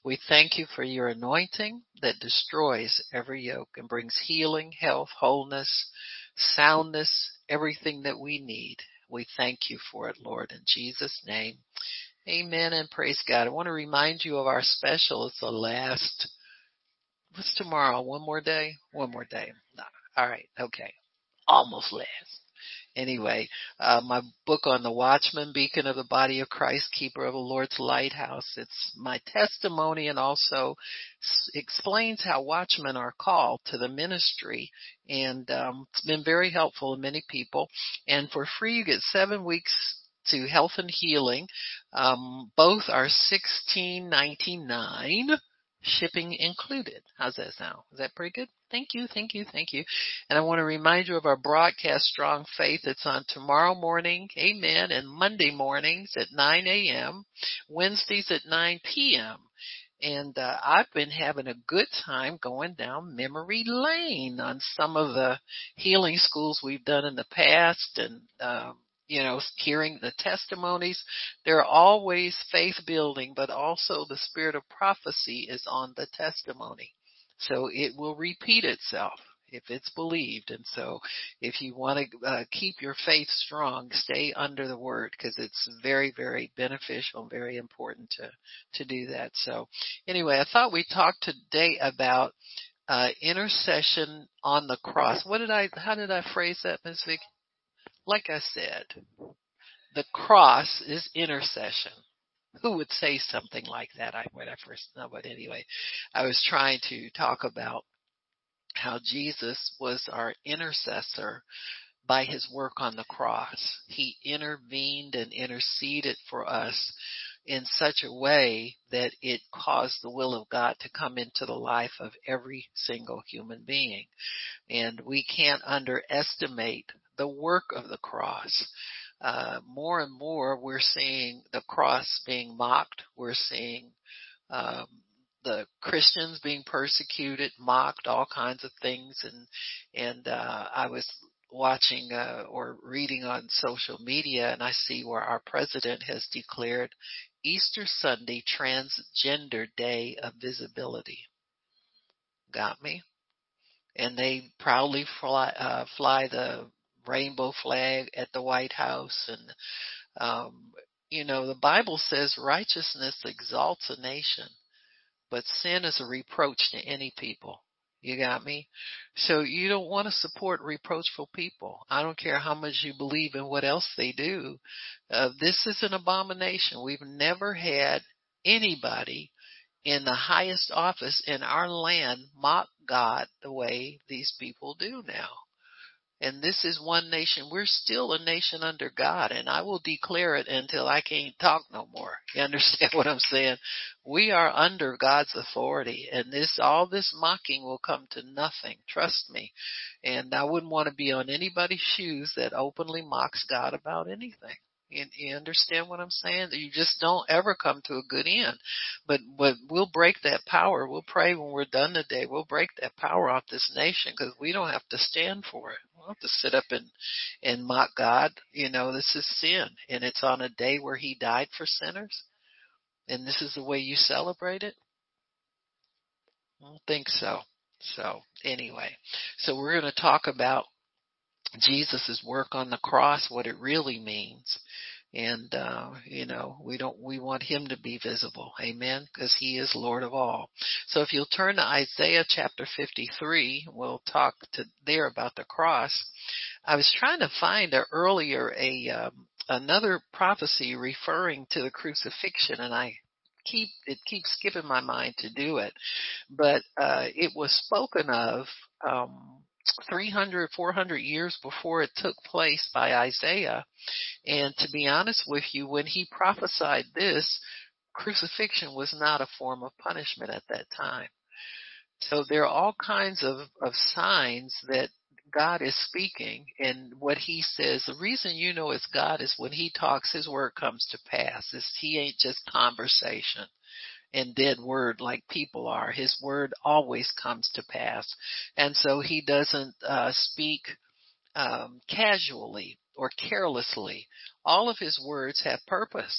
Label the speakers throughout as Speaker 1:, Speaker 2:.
Speaker 1: We thank you for your anointing that destroys every yoke and brings healing, health, wholeness, soundness, everything that we need. We thank you for it, Lord, in Jesus' name. Amen and praise God. I want to remind you of our special. It's the last, what's tomorrow? One more day? One more day. No. All right. Okay. Almost last. Anyway, my book on the Watchman, Beacon of the Body of Christ, Keeper of the Lord's Lighthouse. It's my testimony and also explains how watchmen are called to the ministry. And it's been very helpful to many people. And for free, you get 7 weeks to health and healing. Both are $16.99. Shipping included. How's that sound? Is that pretty good? Thank you, thank you, thank you. And I want to remind you of our broadcast, Strong Faith. It's on tomorrow morning, amen, and Monday mornings at 9 a.m., Wednesdays at 9 p.m. And I've been having a good time going down memory lane on some of the healing schools we've done in the past and hearing the testimonies. They're always faith building, but also the spirit of prophecy is on the testimony. So it will repeat itself if it's believed. And so if you want to keep your faith strong, stay under the word because it's very, very beneficial and very important to do that. So anyway, I thought we'd talk today about intercession on the cross. How did I phrase that, Ms. Vicky? Like I said, the cross is intercession. Who would say something like that? When I first know, but anyway, I was trying to talk about how Jesus was our intercessor by his work on the cross. He intervened and interceded for us in such a way that it caused the will of God to come into the life of every single human being. And we can't underestimate the work of the cross. More and more we're seeing the cross being mocked. We're seeing the Christians being persecuted, mocked, all kinds of things. And I was watching or reading on social media, and I see where our president has declared Easter Sunday Transgender Day of Visibility. Got me? And they proudly fly the rainbow flag at the White House. And, the Bible says righteousness exalts a nation, but sin is a reproach to any people. You got me? So you don't want to support reproachful people. I don't care how much you believe in what else they do. This is an abomination. We've never had anybody in the highest office in our land mock God the way these people do now. And this is one nation. We're still a nation under God, and I will declare it until I can't talk no more. You understand what I'm saying? We are under God's authority, and all this mocking will come to nothing. Trust me. And I wouldn't want to be on anybody's shoes that openly mocks God about anything. You understand what I'm saying? You just don't ever come to a good end. But we'll break that power. We'll pray when we're done today. We'll break that power off this nation because we don't have to stand for it. We don't have to sit up and mock God. This is sin. And it's on a day where he died for sinners. And this is the way you celebrate it? I don't think so. So anyway, so we're going to talk about Jesus' work on the cross, what it really means. And, we want him to be visible. Amen. Because he is Lord of all. So if you'll turn to Isaiah chapter 53, we'll talk there about the cross. I was trying to find earlier another prophecy referring to the crucifixion, and it keeps skipping my mind to do it. But, it was spoken of, 300, 400 years before it took place by Isaiah. And to be honest with you, when he prophesied this, crucifixion was not a form of punishment at that time. So there are all kinds of signs that God is speaking, and what he says, the reason you know it's God is when he talks, his word comes to pass. He ain't just conversation and dead word like people are. His word always comes to pass. And so he doesn't speak casually or carelessly. All of his words have purpose.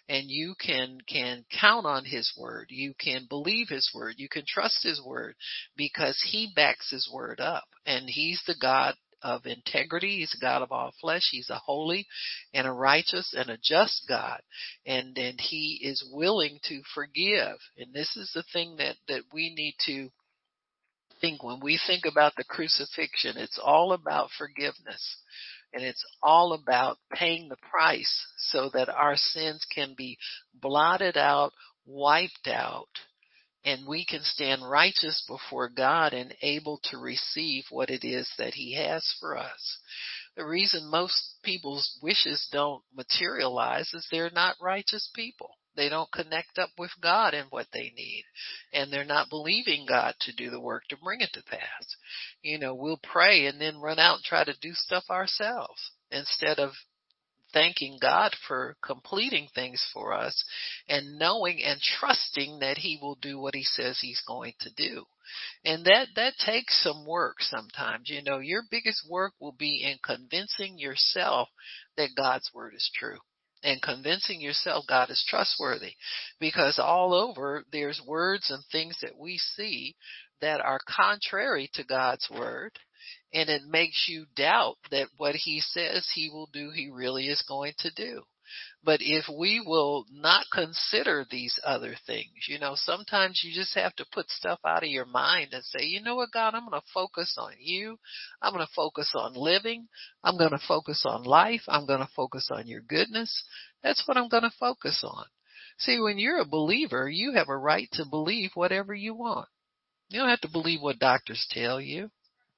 Speaker 1: and you can count on his word. You can believe his word. You can trust his word because he backs his word up, and he's the God of integrity. He's a God of all flesh. He's a holy and a righteous and a just God. And he is willing to forgive. And this is the thing that we need to think when we think about the crucifixion. It's all about forgiveness. And it's all about paying the price so that our sins can be blotted out, wiped out, and we can stand righteous before God and able to receive what it is that he has for us. The reason most people's wishes don't materialize is they're not righteous people. They don't connect up with God in what they need. And they're not believing God to do the work to bring it to pass. We'll pray and then run out and try to do stuff ourselves instead of thanking God for completing things for us and knowing and trusting that he will do what he says he's going to do. And that takes some work sometimes. Your biggest work will be in convincing yourself that God's word is true and convincing yourself God is trustworthy, because all over there's words and things that we see that are contrary to God's word. And it makes you doubt that what he says he will do, he really is going to do. But if we will not consider these other things, sometimes you just have to put stuff out of your mind and say, you know what, God, I'm going to focus on you. I'm going to focus on living. I'm going to focus on life. I'm going to focus on your goodness. That's what I'm going to focus on. See, when you're a believer, you have a right to believe whatever you want. You don't have to believe what doctors tell you.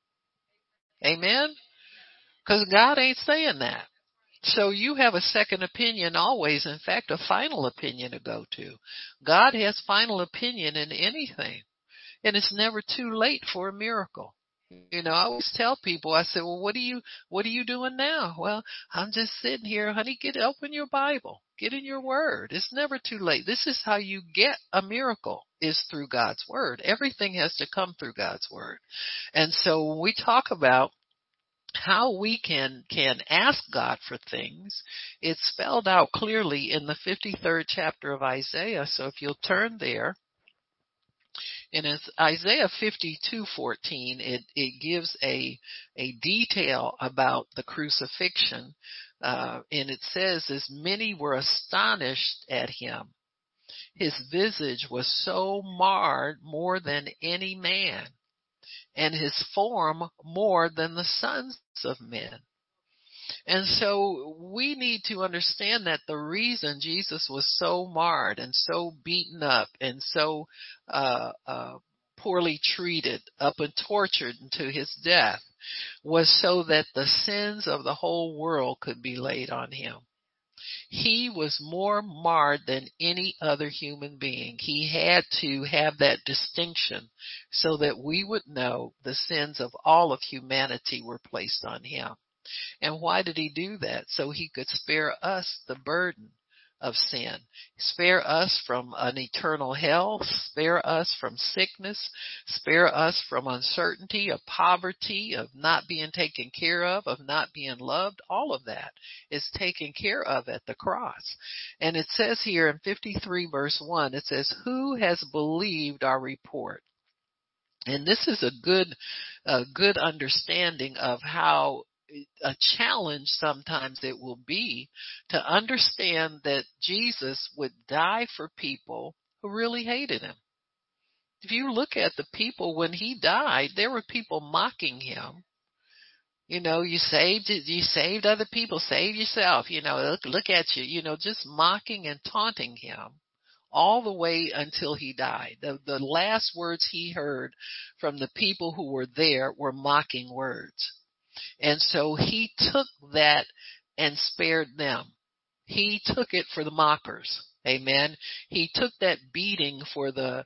Speaker 1: Amen? Because God ain't saying that. So you have a second opinion always. In fact, a final opinion to go to. God has final opinion in anything. And it's never too late for a miracle. I always tell people, I say, well, what are you doing now? Well, I'm just sitting here, honey, open your Bible. Get in your word. It's never too late. This is how you get a miracle, is through God's word. Everything has to come through God's word. And so when we talk about how we can ask God for things, it's spelled out clearly in the 53rd chapter of Isaiah. So if you'll turn there, and it's Isaiah 52:14, it gives a detail about the crucifixion, and it says, as many were astonished at him, his visage was so marred more than any man, and his form more than the sons of men. And so we need to understand that the reason Jesus was so marred and so beaten up and so poorly treated up and tortured unto his death was so that the sins of the whole world could be laid on him. He was more marred than any other human being. He had to have that distinction so that we would know the sins of all of humanity were placed on him. And why did he do that? So he could spare us the burden of sin, spare us from an eternal hell, spare us from sickness, spare us from uncertainty, of poverty, of not being taken care of not being loved. All of that is taken care of at the cross. And it says here in 53 verse 1, it says, who has believed our report? And this is a good understanding of how a challenge sometimes it will be to understand that Jesus would die for people who really hated him. If you look at the people when he died, there were people mocking him. You saved other people, save yourself, look at you, just mocking and taunting him all the way until he died. The last words he heard from the people who were there were mocking words. And so he took that and spared them. He took it for the mockers. Amen. He took that beating for the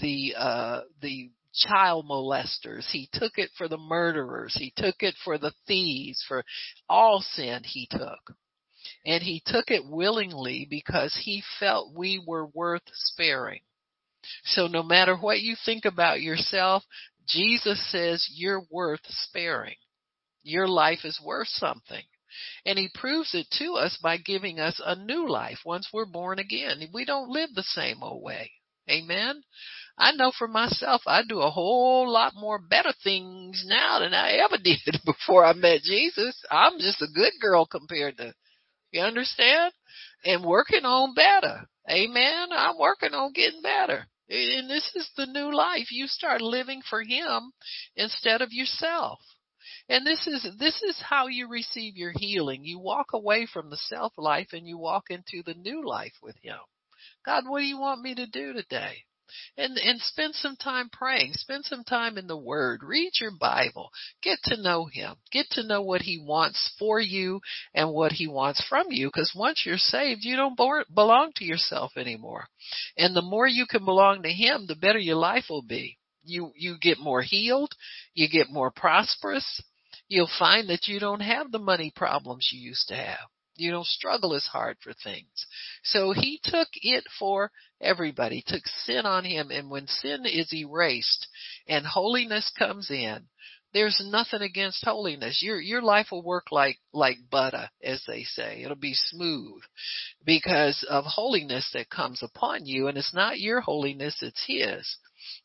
Speaker 1: child molesters. He took it for the murderers. He took it for the thieves, for all sin he took. And he took it willingly because he felt we were worth sparing. So no matter what you think about yourself, Jesus says you're worth sparing. Your life is worth something. And he proves it to us by giving us a new life once we're born again. We don't live the same old way. Amen. I know for myself, I do a whole lot more better things now than I ever did before I met Jesus. I'm just a good girl compared to, you understand? And working on better. Amen. I'm working on getting better. And this is the new life. You start living for him instead of yourself. And this is how you receive your healing. You walk away from the self life and you walk into the new life with him. God, what do you want me to do today? And spend some time praying. Spend some time in the Word. Read your Bible. Get to know him. Get to know what he wants for you and what he wants from you. Because once you're saved, you don't belong to yourself anymore. And the more you can belong to him, the better your life will be. You get more healed. You get more prosperous. You'll find that you don't have the money problems you used to have. You don't struggle as hard for things. So he took it for everybody, took sin on him. And when sin is erased and holiness comes in, there's nothing against holiness. Your life will work like butter, as they say. It'll be smooth because of holiness that comes upon you. And it's not your holiness, it's his.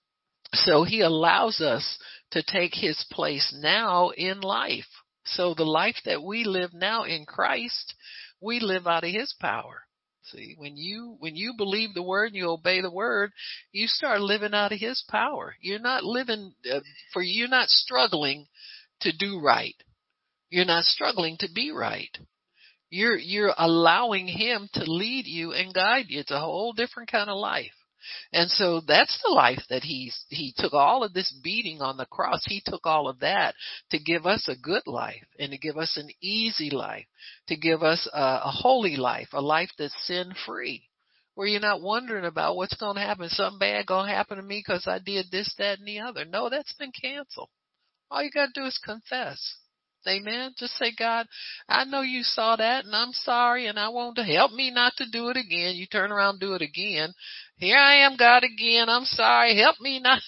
Speaker 1: So he allows us to take his place now in life. So the life that we live now in Christ, we live out of his power. See, when you believe the word and you obey the word, you start living out of his power. You're not living you're not struggling to do right. You're not struggling to be right. You're allowing him to lead you and guide you. It's a whole different kind of life. And so that's the life that he took all of this beating on the cross. He took all of that to give us a good life and to give us an easy life, to give us a holy life, a life that's sin free, where you're not wondering about what's going to happen. Something bad going to happen to me because I did this, that, and the other. No, that's been canceled. All you got to do is confess. Amen. Just say, God, I know you saw that and I'm sorry and I want to help me not to do it again. You turn around and do it again. Here I am, God, again. I'm sorry. Help me not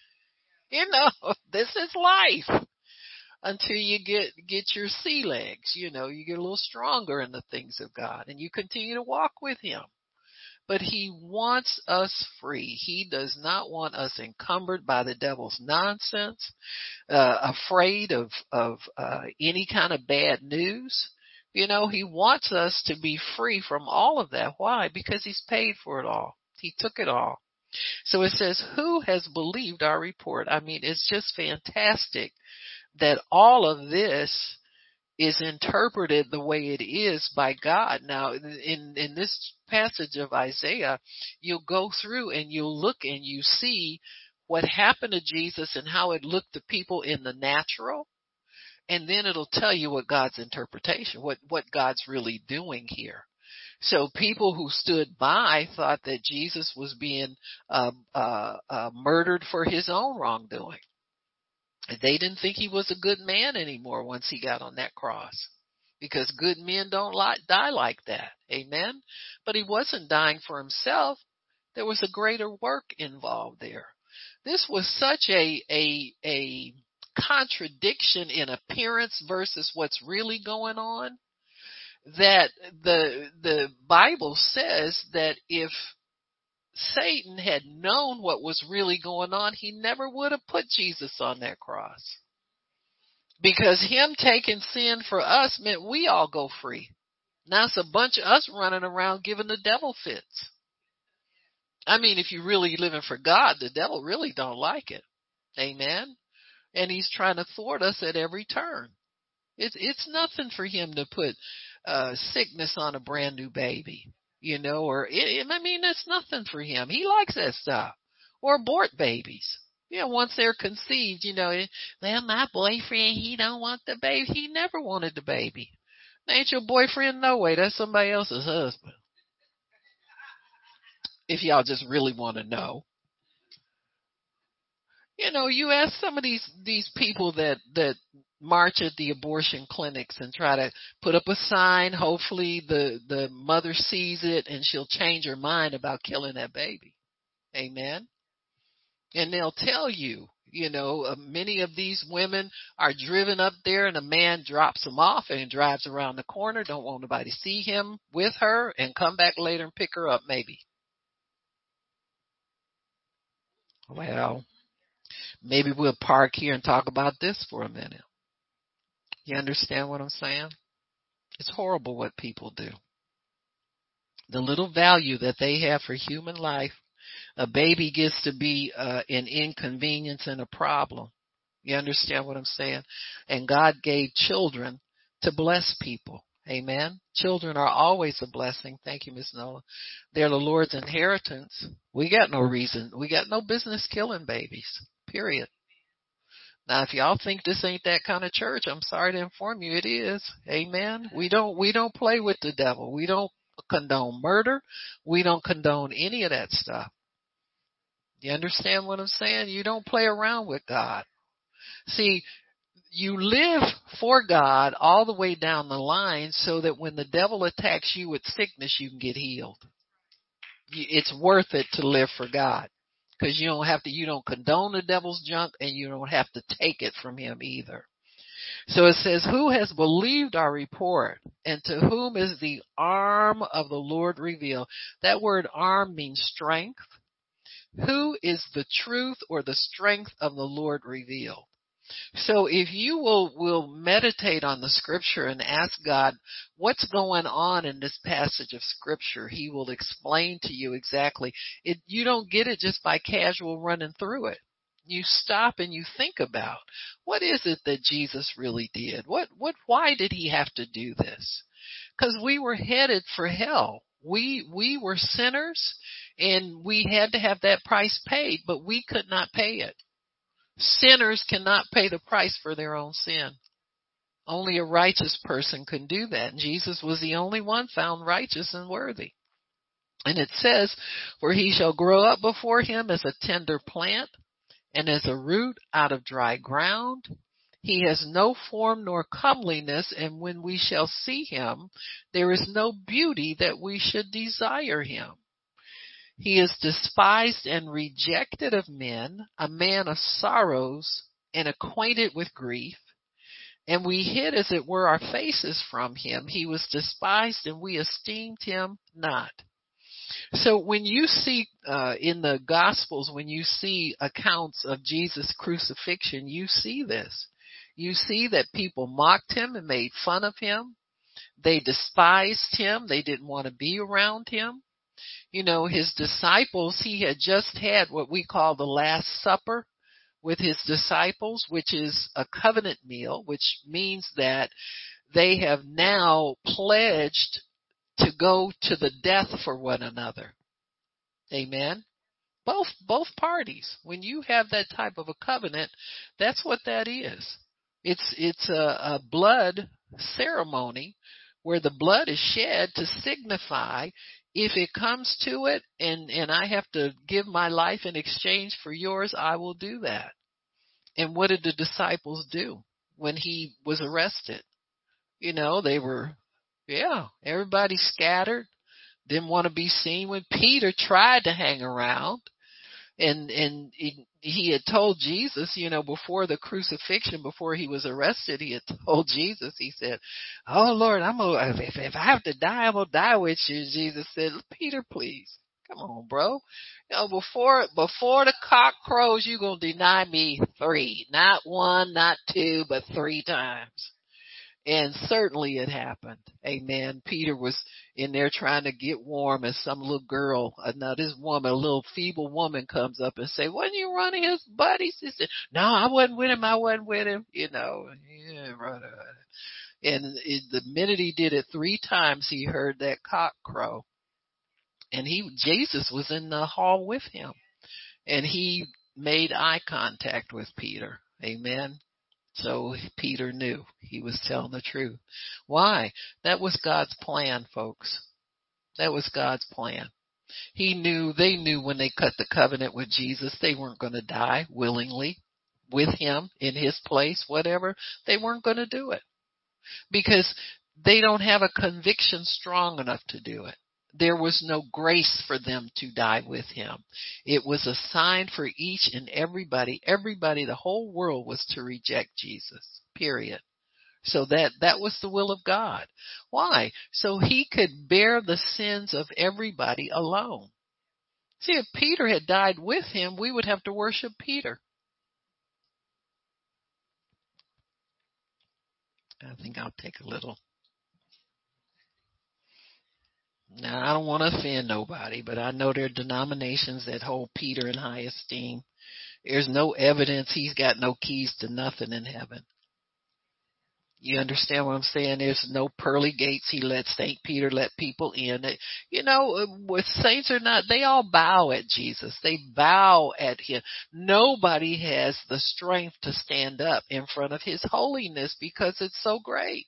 Speaker 1: to, this is life until you get your sea legs. You get a little stronger in the things of God and you continue to walk with him. But he wants us free. He does not want us encumbered by the devil's nonsense, afraid of any kind of bad news. He wants us to be free from all of that. Why? Because he's paid for it all. He took it all. So it says, who has believed our report? I mean, it's just fantastic that all of this is interpreted the way it is by God. Now, in this passage of Isaiah, you'll go through and you'll look and you see what happened to Jesus and how it looked to people in the natural. And then it'll tell you what God's interpretation, what God's really doing here. So people who stood by thought that Jesus was being murdered for his own wrongdoing. They didn't think he was a good man anymore once he got on that cross, because good men don't die like that. Amen. But he wasn't dying for himself. There was a greater work involved there. This was such a contradiction in appearance versus what's really going on, that the Bible says that if Satan had known what was really going on, he never would have put Jesus on that cross. Because him taking sin for us meant we all go free. Now it's a bunch of us running around giving the devil fits. I mean, if you're really living for God, the devil really don't like it. Amen. And he's trying to thwart us at every turn. It's nothing for him to put sickness on a brand new baby. It's nothing for him. He likes that stuff. Or abort babies. Once they're conceived, well, my boyfriend, he don't want the baby. He never wanted the baby. That ain't your boyfriend, no way. That's somebody else's husband. If y'all just really want to know. You ask some of these people that march at the abortion clinics and try to put up a sign. Hopefully the mother sees it and she'll change her mind about killing that baby. Amen. And they'll tell you, Many of these women are driven up there and a man drops them off and drives around the corner, don't want nobody to see him with her, and come back later and pick her up maybe. Well, maybe we'll park here and talk about this for a minute. You understand what I'm saying? It's horrible what people do. The little value that they have for human life, a baby gets to be an inconvenience and a problem. You understand what I'm saying? And God gave children to bless people. Amen. Children are always a blessing. Thank you, Miss Nola. They're the Lord's inheritance. We got no reason. We got no business killing babies. Period. Now, if y'all think this ain't that kind of church, I'm sorry to inform you, it is. Amen. We don't play with the devil. We don't condone murder. We don't condone any of that stuff. You understand what I'm saying? You don't play around with God. See, you live for God all the way down the line so that when the devil attacks you with sickness, you can get healed. It's worth it to live for God because you don't condone the devil's junk and you don't have to take it from him either. So it says, who has believed our report, and to whom is the arm of the Lord revealed? That word arm means strength. Who is the truth or the strength of the Lord revealed? So if you will meditate on the scripture and ask God, what's going on in this passage of scripture? He will explain to you exactly. You don't get it just by casual running through it. You stop and you think about, what is it that Jesus really did? Why did he have to do this? Because we were headed for hell. We were sinners and we had to have that price paid, but we could not pay it. Sinners cannot pay the price for their own sin. Only a righteous person can do that. And Jesus was the only one found righteous and worthy. And it says, for he shall grow up before him as a tender plant and as a root out of dry ground. He has no form nor comeliness, and when we shall see him, there is no beauty that we should desire him. He is despised and rejected of men, a man of sorrows and acquainted with grief. And we hid, as it were, our faces from him. He was despised, and we esteemed him not. So when you see in the Gospels, when you see accounts of Jesus' crucifixion, you see this. You see that people mocked him and made fun of him. They despised him. They didn't want to be around him. His disciples, he had just had what we call the Last Supper with his disciples, which is a covenant meal, which means that they have now pledged to go to the death for one another. Amen. Both parties. When you have that type of a covenant, that's what that is. It's a blood ceremony where the blood is shed to signify, if it comes to it and I have to give my life in exchange for yours, I will do that. And what did the disciples do when he was arrested? Everybody scattered, didn't want to be seen. When Peter tried to hang around, and he had told Jesus, before the crucifixion, before he was arrested, he had told Jesus, he said, oh Lord, if I have to die, I'm going to die with you. Jesus said, Peter, please, come on, bro. Before the cock crows, you're going to deny me 3, not 1, not 2, but 3 times. And certainly it happened. Amen. Peter was in there trying to get warm, and some little girl, now this woman, a little feeble woman, comes up and say, wasn't you running his buddies? He said, no, I wasn't with him. Yeah, right. And the minute he did it 3 times, he heard that cock crow. And Jesus was in the hall with him. And he made eye contact with Peter. Amen. So Peter knew he was telling the truth. Why? That was God's plan, folks. That was God's plan. They knew when they cut the covenant with Jesus, they weren't going to die willingly with him in his place, whatever. They weren't going to do it because they don't have a conviction strong enough to do it. There was no grace for them to die with him. It was a sign for each and everybody. Everybody, the whole world was to reject Jesus, period. So that was the will of God. Why? So he could bear the sins of everybody alone. See, if Peter had died with him, we would have to worship Peter. I think I'll take a little. Now, I don't want to offend nobody, but I know there are denominations that hold Peter in high esteem. There's no evidence he's got no keys to nothing in heaven. You understand what I'm saying? There's no pearly gates. He let St. Peter let people in. You know, with saints or not, they all bow at Jesus. They bow at him. Nobody has the strength to stand up in front of his holiness because it's so great.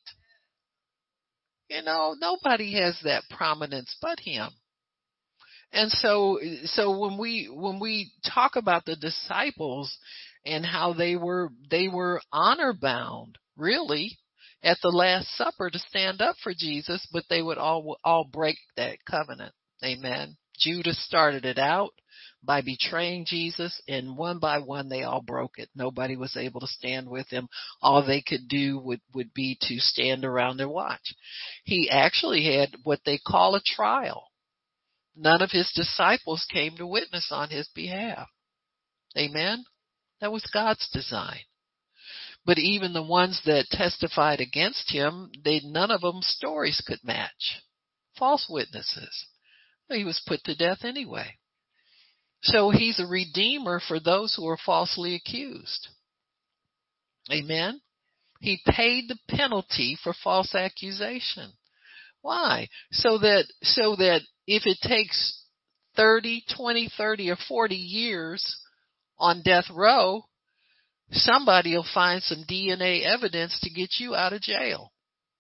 Speaker 1: You know, nobody has that prominence but him. And so when we talk about the disciples and how they were honor bound, really, at the Last Supper to stand up for Jesus, but they would all break that covenant. Amen. Judas started it out by betraying Jesus, and one by one they all broke it. Nobody was able to stand with him. All they could do would be to stand around and watch. He actually had what they call a trial. None of his disciples came to witness on his behalf. Amen? That was God's design. But even the ones that testified against him, none of them stories could match. False witnesses. He was put to death anyway. So he's a redeemer for those who are falsely accused. Amen? He paid the penalty for false accusation. Why? So that if it takes 30, 20, 30, or 40 years on death row, somebody will find some DNA evidence to get you out of jail.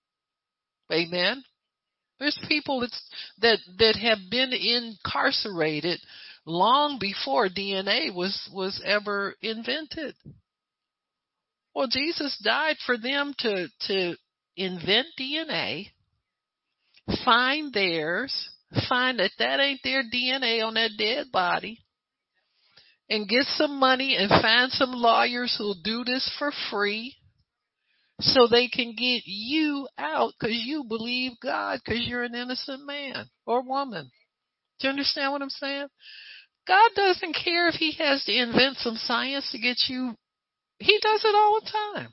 Speaker 1: Amen? There's people that have been incarcerated long before DNA was ever invented. Well, Jesus died for them to invent DNA, find theirs, find that ain't their DNA on that dead body, and get some money and find some lawyers who'll do this for free so they can get you out because you believe God because you're an innocent man or woman. Do you understand what I'm saying? God doesn't care if he has to invent some science to get you. He does it all the time.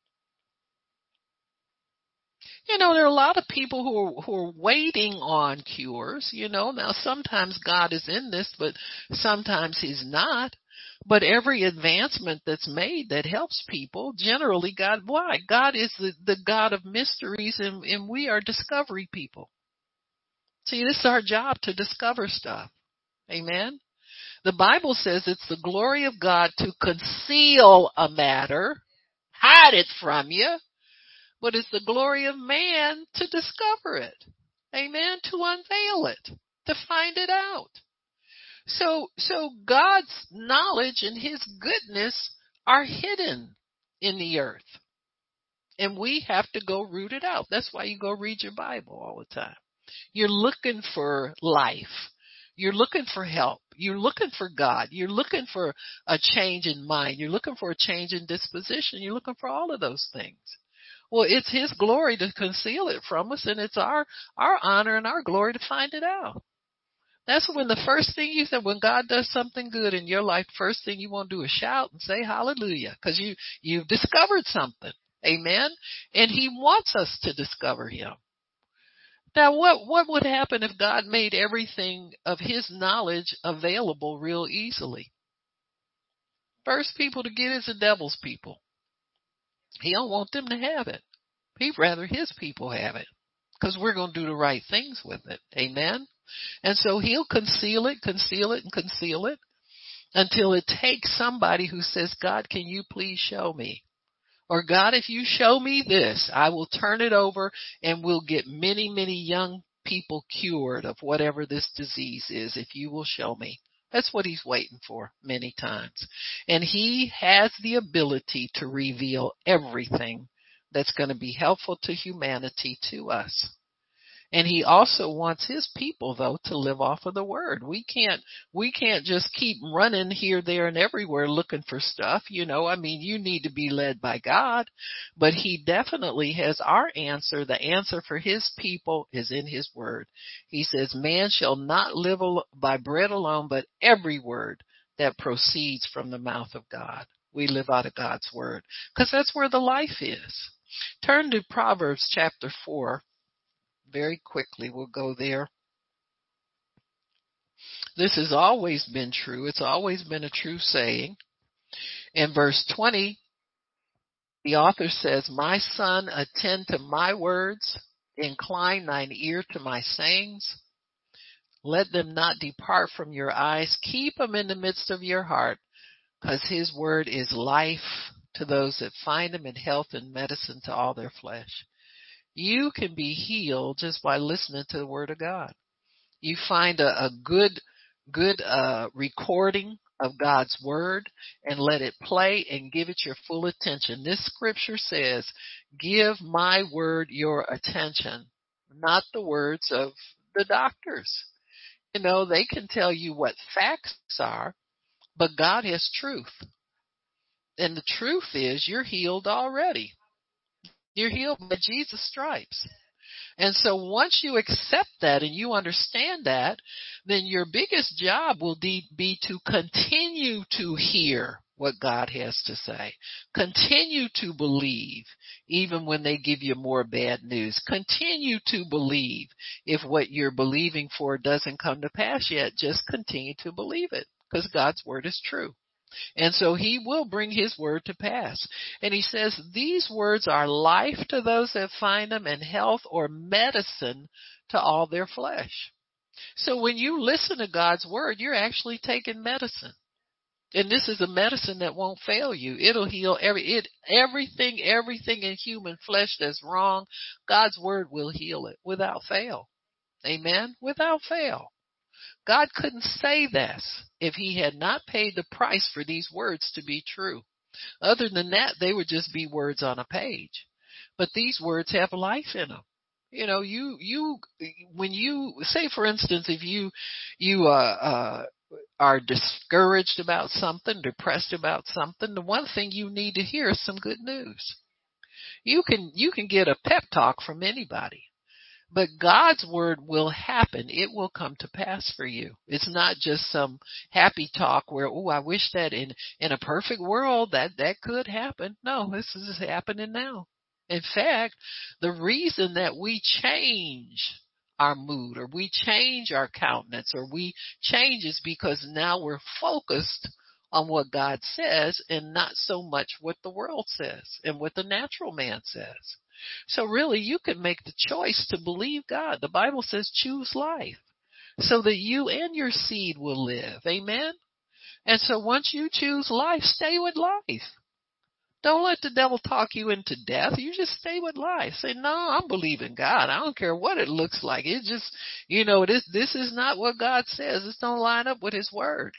Speaker 1: You know, there are a lot of people who are waiting on cures, you know. Now, sometimes God is in this, but sometimes he's not. But every advancement that's made that helps people, generally why? God is the God of mysteries, and we are discovery people. See, this is our job to discover stuff. Amen? The Bible says it's the glory of God to conceal a matter, hide it from you. But it's the glory of man to discover it. Amen? To unveil it, to find it out. So God's knowledge and his goodness are hidden in the earth. And we have to go root it out. That's why you go read your Bible all the time. You're looking for life. You're looking for help. You're looking for God. You're looking for a change in mind. You're looking for a change in disposition. You're looking for all of those things. Well, it's his glory to conceal it from us, and it's our honor and our glory to find it out. That's when the first thing you said, when God does something good in your life, first thing you want to do is shout and say hallelujah, because you've discovered something. Amen? And he wants us to discover him. Now, what would happen if God made everything of his knowledge available real easily? First people to get is the devil's people. He don't want them to have it. He'd rather his people have it because we're going to do the right things with it. Amen? And so he'll conceal it until it takes somebody who says, God, can you please show me? Or God, if you show me this, I will turn it over and we'll get many, many young people cured of whatever this disease is if you will show me. That's what he's waiting for many times. And he has the ability to reveal everything that's going to be helpful to humanity to us. And he also wants his people, though, to live off of the word. We can't just keep running here, there, and everywhere looking for stuff. I mean, you need to be led by God, but he definitely has our answer. The answer for his people is in his word. He says, man shall not live by bread alone, but every word that proceeds from the mouth of God. We live out of God's word because that's where the life is. Turn to Proverbs chapter 4. Very quickly, we'll go there. This has always been true. It's always been a true saying. In verse 20, the author says, my son, attend to my words, incline thine ear to my sayings. Let them not depart from your eyes. Keep them in the midst of your heart, because his word is life to those that find him, and health and medicine to all their flesh. You can be healed just by listening to the word of God. You find a good recording of God's word and let it play and give it your full attention. This scripture says, give my word your attention, not the words of the doctors. They can tell you what facts are, but God has truth. And the truth is you're healed already. You're healed by Jesus' stripes. And so once you accept that and you understand that, then your biggest job will be to continue to hear what God has to say. Continue to believe even when they give you more bad news. Continue to believe if what you're believing for doesn't come to pass yet. Just continue to believe it because God's word is true. And so he will bring his word to pass. And he says, these words are life to those that find them, and health or medicine to all their flesh. So when you listen to God's word, you're actually taking medicine. And this is a medicine that won't fail you. It'll heal everything in human flesh that's wrong. God's word will heal it without fail. Amen? Without fail. God couldn't say this if he had not paid the price for these words to be true. Other than that, they would just be words on a page. But these words have life in them. When you say, for instance, if you are discouraged about something, depressed about something, the one thing you need to hear is some good news. You can get a pep talk from anybody. But God's word will happen. It will come to pass for you. It's not just some happy talk where, I wish that in a perfect world that could happen. No, this is happening now. In fact, the reason that we change our mood or we change our countenance or we change is because now we're focused on what God says and not so much what the world says and what the natural man says. So really, you can make the choice to believe God. The Bible says choose life so that you and your seed will live. Amen? And so once you choose life, stay with life. Don't let the devil talk you into death. You just stay with life. Say, no, I'm believing God. I don't care what it looks like. It just, this is not what God says. This don't line up with his word.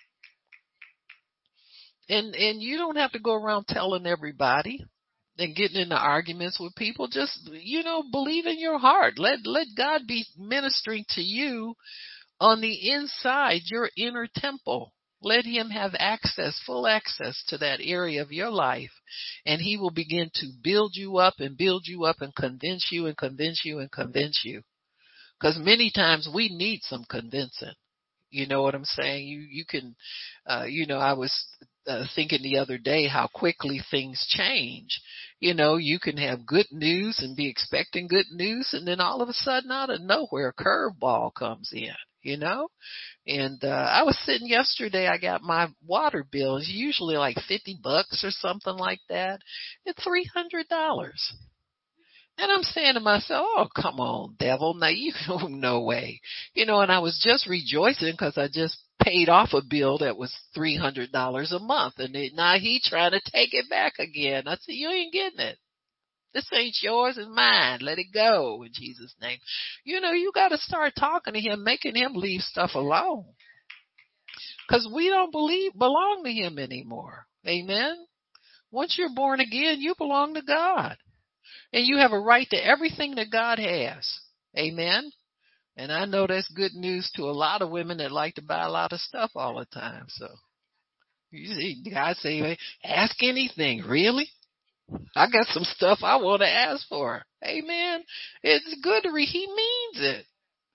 Speaker 1: And you don't have to go around telling everybody and getting into arguments with people. Just, believe in your heart. Let God be ministering to you on the inside, your inner temple. Let him have full access to that area of your life. And he will begin to build you up and convince you and convince you and convince you. Because many times we need some convincing. You know what I'm saying? You can, I was thinking the other day how quickly things change. You can have good news and be expecting good news, and then all of a sudden out of nowhere a curveball comes in, And I was sitting yesterday, I got my water bill. It's usually like $50 or something like that. It's $300. And I'm saying to myself, oh, come on, devil. Now, no way. And I was just rejoicing because I just paid off a bill that was $300 a month. And now he trying to take it back again. I said, you ain't getting it. This ain't yours, it's mine. Let it go in Jesus' name. You got to start talking to him, making him leave stuff alone. Because we don't belong to him anymore. Amen. Once you're born again, you belong to God. And you have a right to everything that God has. Amen. And I know that's good news to a lot of women that like to buy a lot of stuff all the time. So you see, God say, "Hey, ask anything." Really? I got some stuff I want to ask for. Amen. It's good to he means it.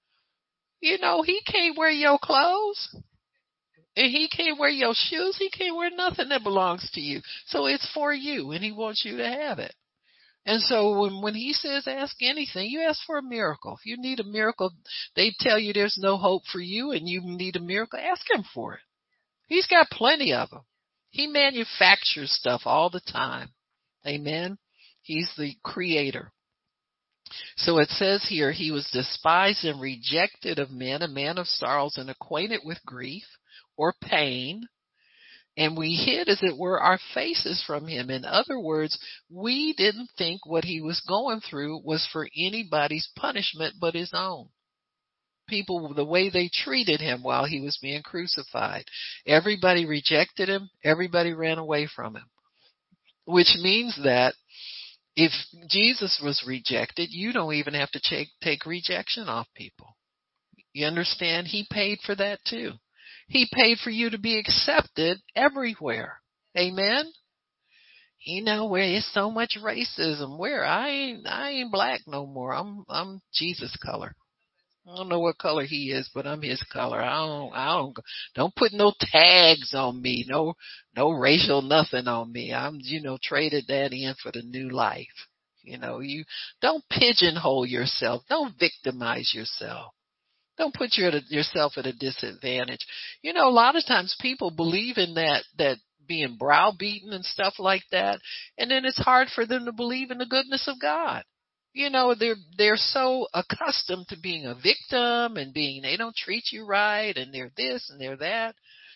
Speaker 1: He can't wear your clothes. And he can't wear your shoes. He can't wear nothing that belongs to you. So it's for you, and he wants you to have it. And so when he says ask anything, you ask for a miracle. If you need a miracle, they tell you there's no hope for you and you need a miracle, ask him for it. He's got plenty of them. He manufactures stuff all the time. Amen. He's the creator. So it says here, he was despised and rejected of men, a man of sorrows and acquainted with grief or pain. And we hid, as it were, our faces from him. In other words, we didn't think what he was going through was for anybody's punishment but his own. People, the way they treated him while he was being crucified. Everybody rejected him. Everybody ran away from him. Which means that if Jesus was rejected, you don't even have to take rejection off people. You understand? He paid for that too. He paid for you to be accepted everywhere. Amen? Where there's so much racism. Where I ain't black no more. I'm Jesus color. I don't know what color he is, but I'm his color. Don't put no tags on me. No racial nothing on me. I'm, traded that in for the new life. You don't pigeonhole yourself. Don't victimize yourself. Don't put yourself at a disadvantage. A lot of times people believe in that being browbeaten and stuff like that, and then it's hard for them to believe in the goodness of God. They're so accustomed to being a victim and they don't treat you right and they're this and they're that.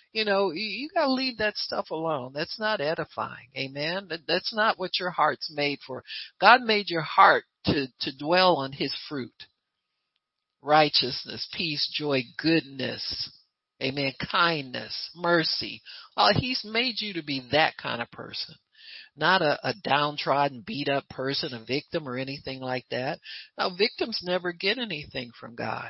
Speaker 1: You got to leave that stuff alone. That's not edifying. Amen. That's not what your heart's made for. God made your heart to dwell on his fruit. Righteousness, peace, joy, goodness, amen, kindness, mercy. He's made you to be that kind of person, not a downtrodden, beat up person, a victim or anything like that. Now, victims never get anything from God.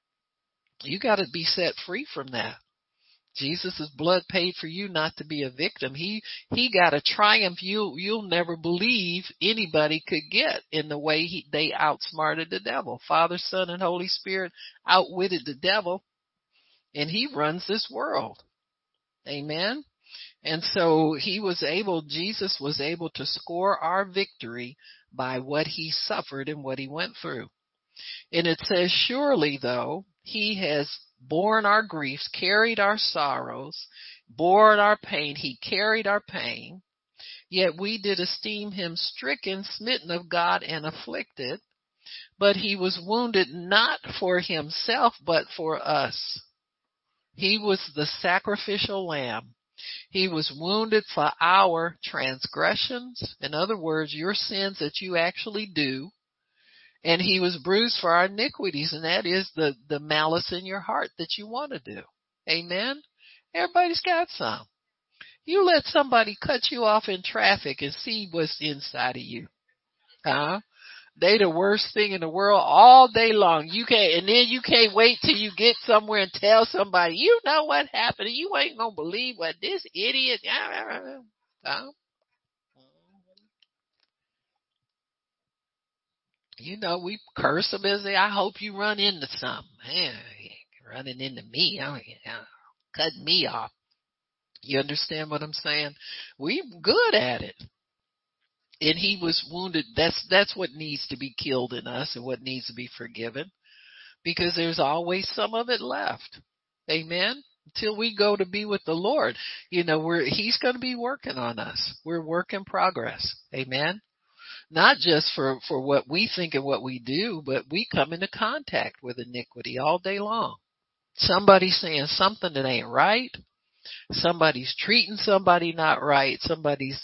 Speaker 1: You got to be set free from that. Jesus' blood paid for you not to be a victim. He got a triumph you'll never believe anybody could get in the way they outsmarted the devil. Father, Son, and Holy Spirit outwitted the devil, and he runs this world. Amen. And so Jesus was able to score our victory by what he suffered and what he went through. And it says, surely, though, he has borne our griefs, carried our sorrows, borne our pain. He carried our pain. Yet we did esteem him stricken, smitten of God, and afflicted. But he was wounded not for himself, but for us. He was the sacrificial lamb. He was wounded for our transgressions. In other words, your sins that you actually do. And he was bruised for our iniquities, and that is the malice in your heart that you want to do. Amen? Everybody's got some. You let somebody cut you off in traffic and see what's inside of you. Huh? They the worst thing in the world all day long. And then you can't wait till you get somewhere and tell somebody, you know what happened. You ain't gonna believe what this idiot. Huh? We curse them as I hope you run into something. Man, running into me, cutting me off. You understand what I'm saying? We good at it. And he was wounded. That's what needs to be killed in us and what needs to be forgiven, because there's always some of it left. Amen. Until we go to be with the Lord, he's going to be working on us. We're work in progress. Amen. Not just for what we think and what we do, but we come into contact with iniquity all day long. Somebody's saying something that ain't right. Somebody's treating somebody not right. Somebody's,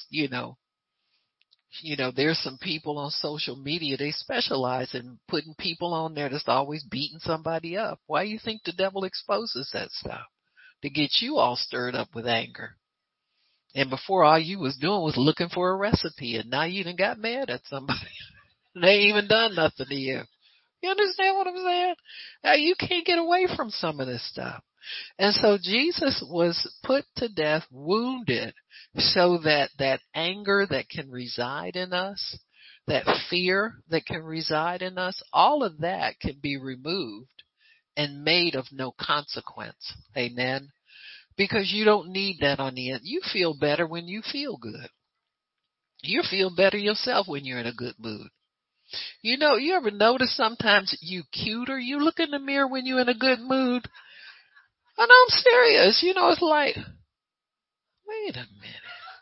Speaker 1: there's some people on social media, they specialize in putting people on there that's always beating somebody up. Why do you think the devil exposes that stuff? To get you all stirred up with anger. And before, all you was doing was looking for a recipe, and now you done got mad at somebody. They ain't even done nothing to you. You understand what I'm saying? You can't get away from some of this stuff. And so Jesus was put to death, wounded, so that that anger that can reside in us, that fear that can reside in us, all of that can be removed and made of no consequence. Amen. Because you don't need that on the end. You feel better when you feel good. You feel better yourself when you're in a good mood. You know, you ever notice sometimes you cuter? You look in the mirror when you're in a good mood. And I'm serious. You know, it's like, wait a minute.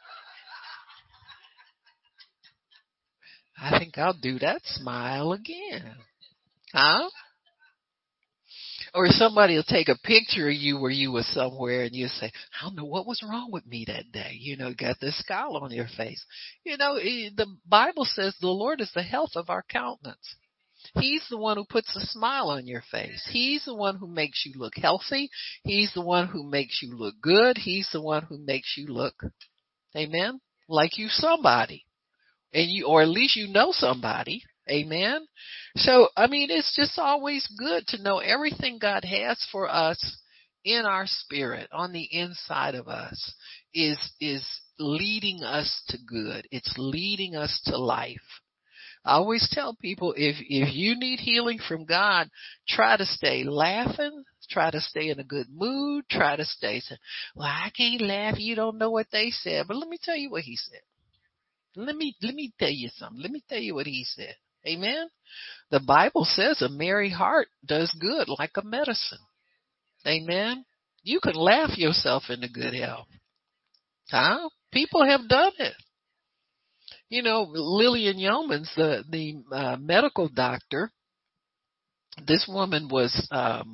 Speaker 1: I think I'll do that smile again. Huh? Or somebody will take a picture of you where you were somewhere and you say, I don't know what was wrong with me that day. You know, got this scowl on your face. You know, the Bible says the Lord is the health of our countenance. He's the one who puts a smile on your face. He's the one who makes you look healthy. He's the one who makes you look good. He's the one who makes you look, amen, like you somebody. And you, or at least you know somebody. Amen. So, I mean, it's just always good to know everything God has for us in our spirit, on the inside of us, is leading us to good. It's leading us to life. I always tell people if you need healing from God, try to stay laughing, try to stay in a good mood, try to stay, well, I can't laugh, you don't know what they said. But let me tell you what he said. Let me tell you something. Let me tell you what he said. Amen. The Bible says a merry heart does good like a medicine. Amen. You can laugh yourself into good health. Huh? People have done it. You know, Lillian Yeomans, the medical doctor, this woman was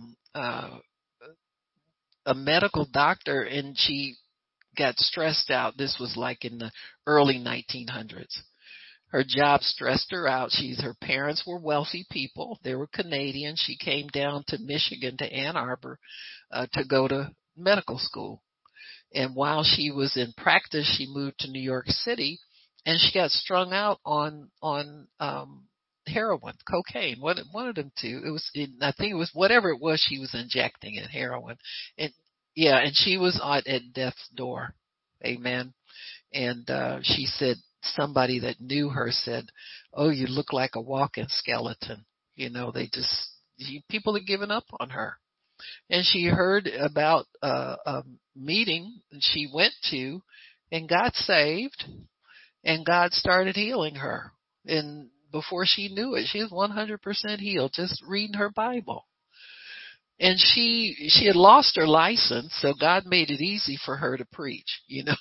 Speaker 1: a medical doctor, and she got stressed out. This was like in the early 1900s. Her job stressed her out. Her parents were wealthy people. They were Canadian. She came down to Michigan, to Ann Arbor, to go to medical school. And while she was in practice, she moved to New York City, and she got strung out on heroin, cocaine, one of them two. I think it was whatever it was she was injecting in heroin, and yeah, and she was at death's door. Amen. And she said somebody that knew her said, "Oh, you look like a walking skeleton." You know, people had given up on her. And she heard about a meeting she went to and got saved, and God started healing her. And before she knew it, she was 100% healed just reading her Bible. And she had lost her license, so God made it easy for her to preach, you know.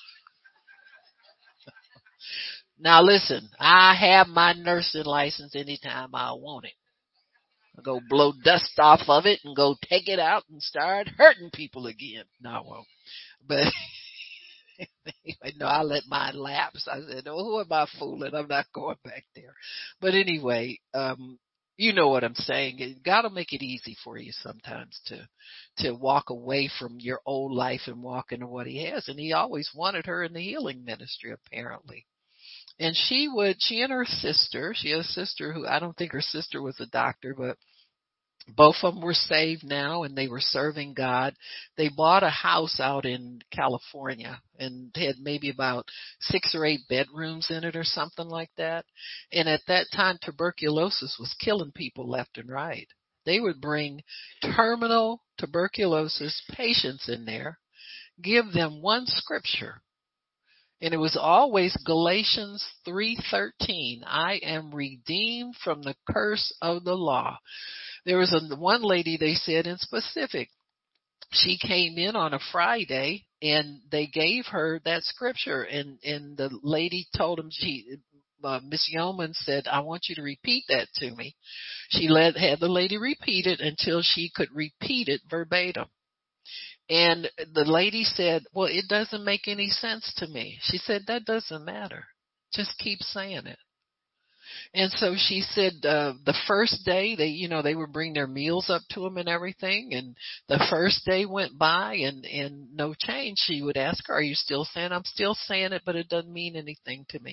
Speaker 1: Now listen, I have my nursing license anytime I want it. I'll go blow dust off of it and go take it out and start hurting people again. No, I won't. But anyway, no, I let mine lapse. I said, "Oh, who am I fooling? I'm not going back there." But anyway, you know what I'm saying. God will make it easy for you sometimes to walk away from your old life and walk into what He has. And He always wanted her in the healing ministry, apparently. And she and her sister, she had a sister who, I don't think her sister was a doctor, but both of them were saved now, and they were serving God. They bought a house out in California and had maybe about 6 or 8 bedrooms in it or something like that. And at that time, tuberculosis was killing people left and right. They would bring terminal tuberculosis patients in there, give them one scripture, and it was always Galatians 3:13. I am redeemed from the curse of the law. There was one lady, they said in specific, she came in on a Friday and they gave her that scripture, and the lady told him, Miss Yeoman said, I want you to repeat that to me. She had the lady repeat it until she could repeat it verbatim. And the lady said, well, it doesn't make any sense to me. She said, that doesn't matter. Just keep saying it. And so she said, the first day they would bring their meals up to them and everything. And the first day went by and no change. She would ask her, are you still saying? I'm still saying it, but it doesn't mean anything to me.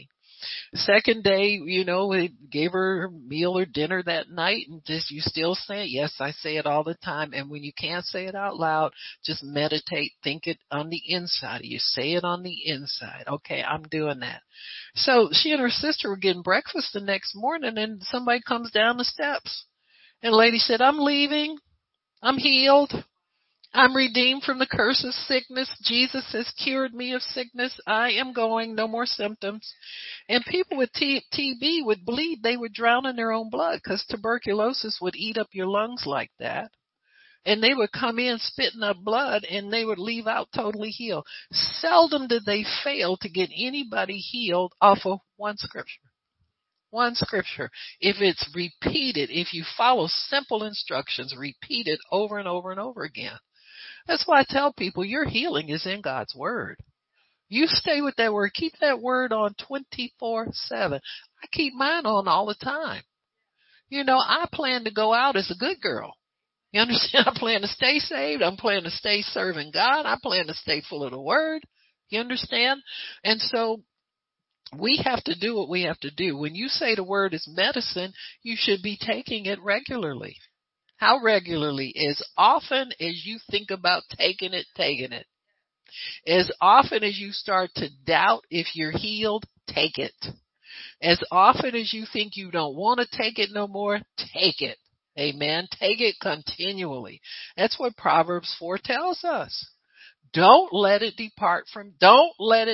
Speaker 1: Second day, we gave her meal or dinner that night, and just, you still say it? Yes, I say it all the time. And when you can't say it out loud, just meditate, think it on the inside. You say it on the inside. Okay, I'm doing that. So she and her sister were getting breakfast the next morning, and somebody comes down the steps. And the lady said, I'm leaving. I'm healed. I'm redeemed from the curse of sickness. Jesus has cured me of sickness. I am going. No more symptoms. And people with TB would bleed. They would drown in their own blood because tuberculosis would eat up your lungs like that. And they would come in spitting up blood, and they would leave out totally healed. Seldom did they fail to get anybody healed off of one scripture. One scripture. If it's repeated, if you follow simple instructions, repeat it over and over and over again. That's why I tell people your healing is in God's word. You stay with that word. Keep that word on 24/7. I keep mine on all the time. I plan to go out as a good girl. You understand? I plan to stay saved. I'm planning to stay serving God. I plan to stay full of the word. You understand? And so we have to do what we have to do. When you say the word is medicine, you should be taking it regularly. How regularly? As often as you think about taking it, taking it. As often as you start to doubt if you're healed, take it. As often as you think you don't want to take it no more, take it. Amen. Take it continually. That's what Proverbs 4 tells us. Don't let it depart. Don't let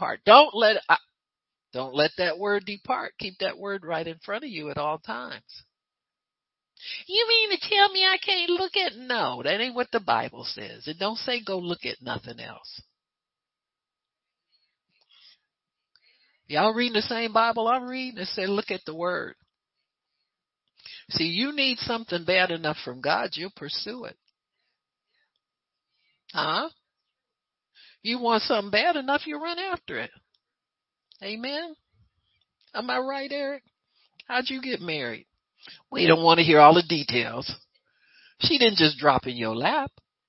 Speaker 1: that word depart. Keep that word right in front of you at all times. You mean to tell me I can't look at? No, that ain't what the Bible says. It don't say go look at nothing else. Y'all reading the same Bible I'm reading? It said look at the word. See, you need something bad enough from God, you'll pursue it. Huh? You want something bad enough, you run after it. Amen? Am I right, Eric? How'd you get married? We don't want to hear all the details. She didn't just drop in your lap.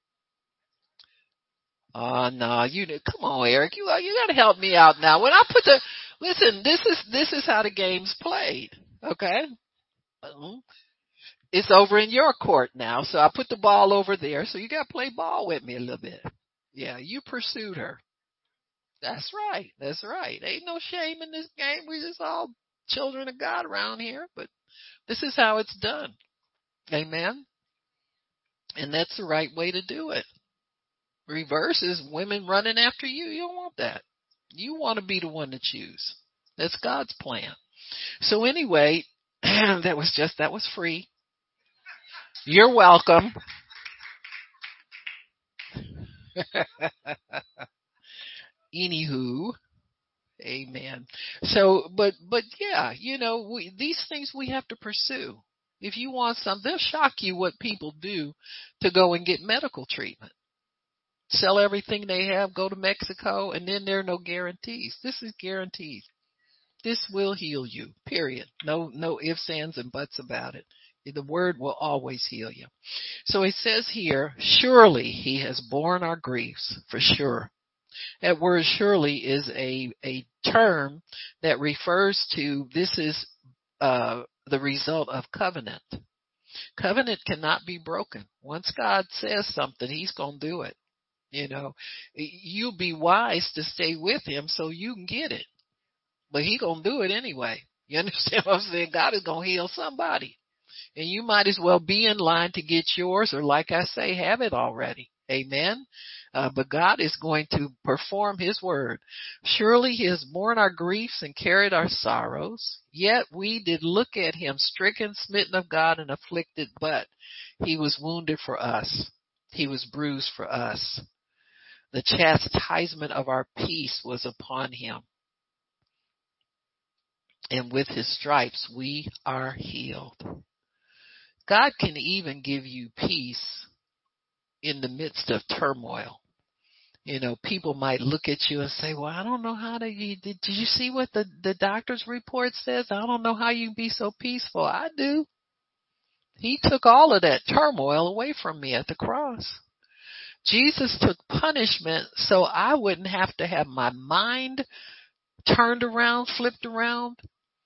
Speaker 1: Oh no, come on, Eric. You got to help me out now. When I put listen, this is how the game's played. Okay, it's over in your court now, so I put the ball over there. So you got to play ball with me a little bit. Yeah, you pursued her. That's right. That's right. Ain't no shame in this game. We just all children of God around here, but this is how it's done. Amen. And that's the right way to do it. Reverse is women running after you. You don't want that. You want to be the one to choose. That's God's plan. So anyway, that was free. You're welcome. Anywho, amen. So, but yeah, these things we have to pursue. If you want something, they'll shock you what people do to go and get medical treatment. Sell everything they have, go to Mexico, and then there are no guarantees. This is guaranteed. This will heal you, period. No ifs, ands, and buts about it. The word will always heal you. So he says here, surely he has borne our griefs, for sure. That word surely is a term that refers to, this is the result of covenant. Covenant cannot be broken. Once God says something, he's going to do it. You'll be wise to stay with him so you can get it. But he going to do it anyway. You understand what I'm saying? God is going to heal somebody. And you might as well be in line to get yours, or like I say, have it already. Amen. But God is going to perform his word. Surely he has borne our griefs and carried our sorrows. Yet we did look at him stricken, smitten of God, and afflicted, but he was wounded for us. He was bruised for us. The chastisement of our peace was upon him. And with his stripes we are healed. God can even give you peace in the midst of turmoil. People might look at you and say, well, I don't know how did you see what the doctor's report says? I don't know how you can be so peaceful. I do. He took all of that turmoil away from me at the cross. Jesus took punishment so I wouldn't have to have my mind turned around, flipped around,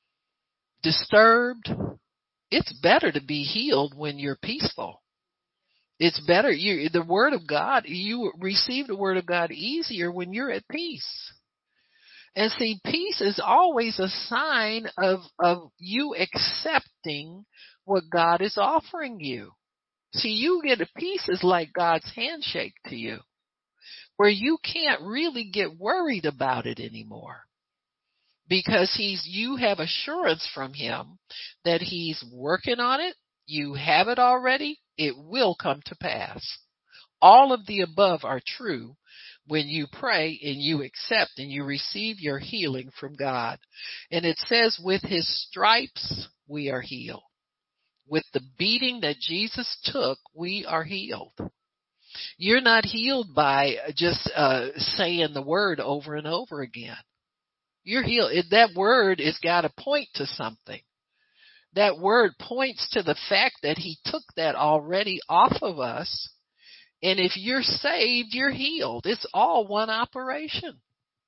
Speaker 1: disturbed. It's better to be healed when you're peaceful. It's better. The word of God, you receive the word of God easier when you're at peace. And see, peace is always a sign of you accepting what God is offering you. See, you get a peace is like God's handshake to you, where you can't really get worried about it anymore. Because you have assurance from him that he's working on it. You have it already. It will come to pass. All of the above are true when you pray and you accept and you receive your healing from God. And it says with his stripes, we are healed. With the beating that Jesus took, we are healed. You're not healed by just saying the word over and over again. You're healed. That word has got to point to something. That word points to the fact that he took that already off of us. And if you're saved, you're healed. It's all one operation.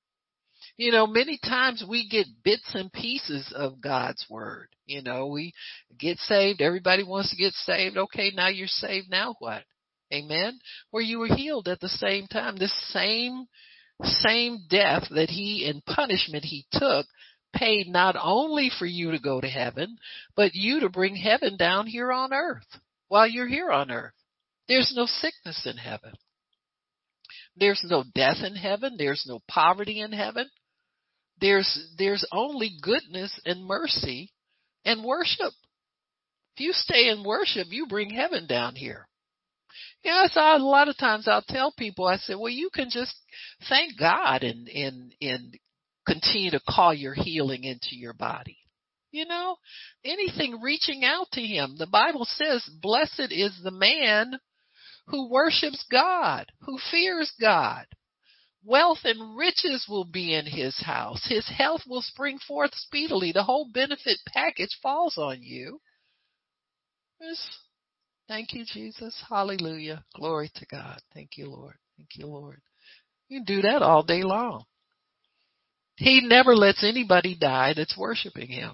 Speaker 1: You know, many times we get bits and pieces of God's word. You know, we get saved. Everybody wants to get saved. Okay, now you're saved. Now what? Amen. Where you were healed at the same time. This same death that he and punishment he took paid not only for you to go to heaven, but you to bring heaven down here on earth while you're here on earth. There's no sickness in heaven. There's no death in heaven. There's no poverty in heaven. There's only goodness and mercy and worship. If you stay in worship, you bring heaven down here. Yeah, so a lot of times I'll tell people, I say, well, you can just thank God and continue to call your healing into your body. You know, anything reaching out to him. The Bible says, blessed is the man who worships God, who fears God. Wealth and riches will be in his house. His health will spring forth speedily. The whole benefit package falls on you. Thank you, Jesus. Hallelujah. Glory to God. Thank you, Lord. Thank you, Lord. You can do that all day long. He never lets anybody die that's worshiping him.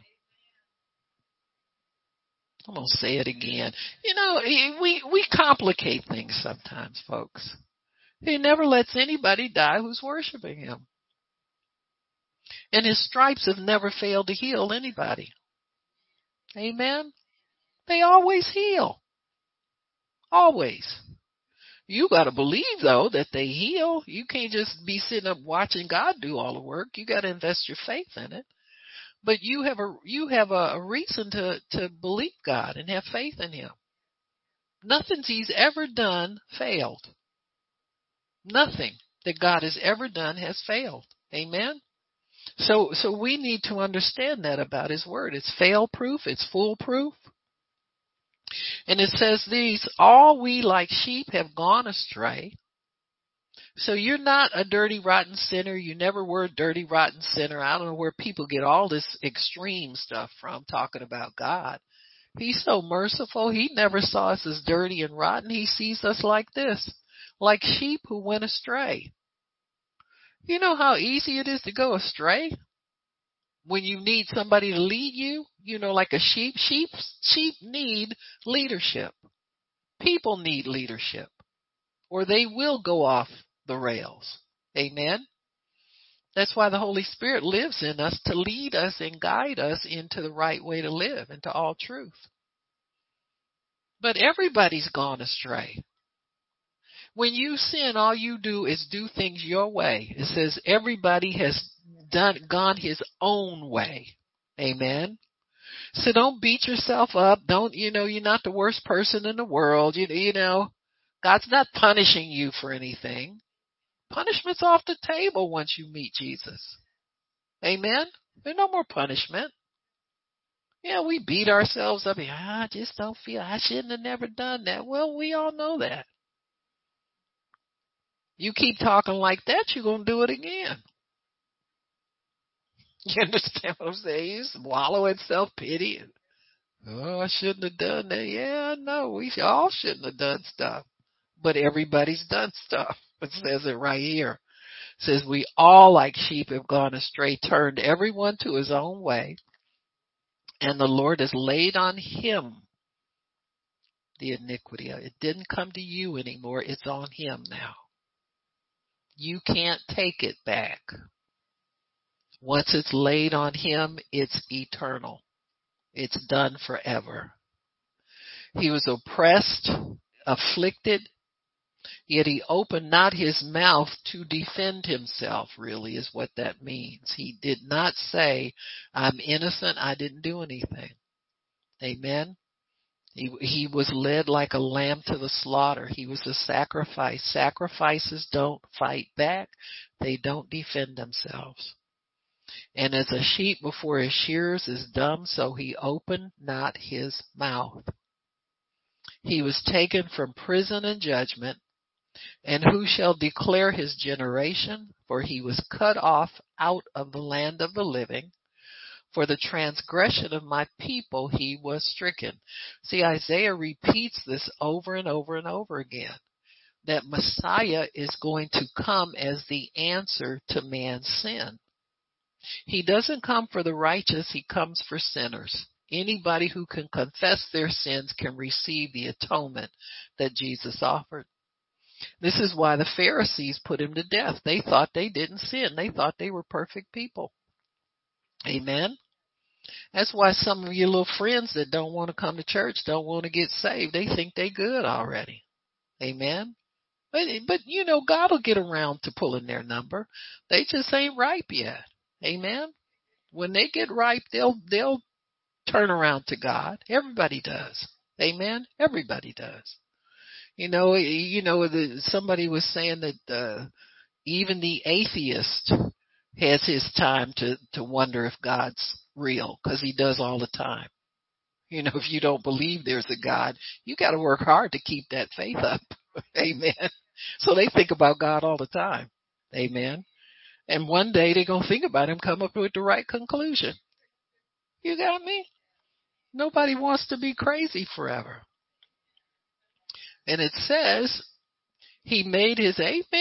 Speaker 1: I'm going to say it again. You know, we complicate things sometimes, folks. He never lets anybody die who's worshiping him. And his stripes have never failed to heal anybody. Amen? They always heal. Always. You got to believe, though, that they heal. You can't just be sitting up watching God do all the work. You got to invest your faith in it. But you have a reason to believe God and have faith in him. Nothing he's ever done failed. Nothing that God has ever done has failed. Amen? So we need to understand that about his word. It's fail-proof. It's foolproof. And it says these, all we like sheep have gone astray. So you're not a dirty, rotten sinner. You never were a dirty, rotten sinner. I don't know where people get all this extreme stuff from talking about God. He's so merciful. He never saw us as dirty and rotten. He sees us like this, like sheep who went astray. You know how easy it is to go astray? When you need somebody to lead you, you know, like a sheep. Sheep need leadership. People need leadership, or they will go off the rails. Amen? That's why the Holy Spirit lives in us to lead us and guide us into the right way to live, into all truth. But everybody's gone astray. When you sin, all you do is do things your way. It says everybody has gone his own way. Amen? So don't beat yourself up. You're not the worst person in the world. You know, God's not punishing you for anything. Punishment's off the table once you meet Jesus. Amen? There's no more punishment. Yeah, we beat ourselves up. I just don't feel, I shouldn't have never done that. Well, we all know that. You keep talking like that, you're going to do it again. You understand what I'm saying? You just wallow in self-pity. Oh, I shouldn't have done that. Yeah, no, we all shouldn't have done stuff. But everybody's done stuff. It says it right here. says we all like sheep have gone astray, turned everyone to his own way, and the Lord has laid on him the iniquity. It didn't come to you anymore. It's on him now. You can't take it back. Once it's laid on him, it's eternal. It's done forever. He was oppressed, afflicted, yet he opened not his mouth to defend himself, really, is what that means. He did not say, I'm innocent, I didn't do anything. Amen? He was led like a lamb to the slaughter. He was a sacrifice. Sacrifices don't fight back. They don't defend themselves. And as a sheep before his shearers is dumb, so he opened not his mouth. He was taken from prison and judgment. And who shall declare his generation? For he was cut off out of the land of the living. For the transgression of my people he was stricken. See, Isaiah repeats this over and over and over again. That Messiah is going to come as the answer to man's sin. He doesn't come for the righteous, he comes for sinners. Anybody who can confess their sins can receive the atonement that Jesus offered. This is why the Pharisees put him to death. They thought they didn't sin. They thought they were perfect people. Amen? That's why some of your little friends that don't want to come to church, don't want to get saved, they think they good already. Amen? But you know, God will get around to pulling their number. They just ain't ripe yet. Amen? When they get ripe, they'll turn around to God. Everybody does. Amen? Everybody does. Somebody was saying that even the atheist has his time to wonder if God's real, because he does all the time. If you don't believe there's a God, you got to work hard to keep that faith up. Amen. So they think about God all the time. Amen. And one day they're going to think about him, come up with the right conclusion. You got me? Nobody wants to be crazy forever. And it says, he made his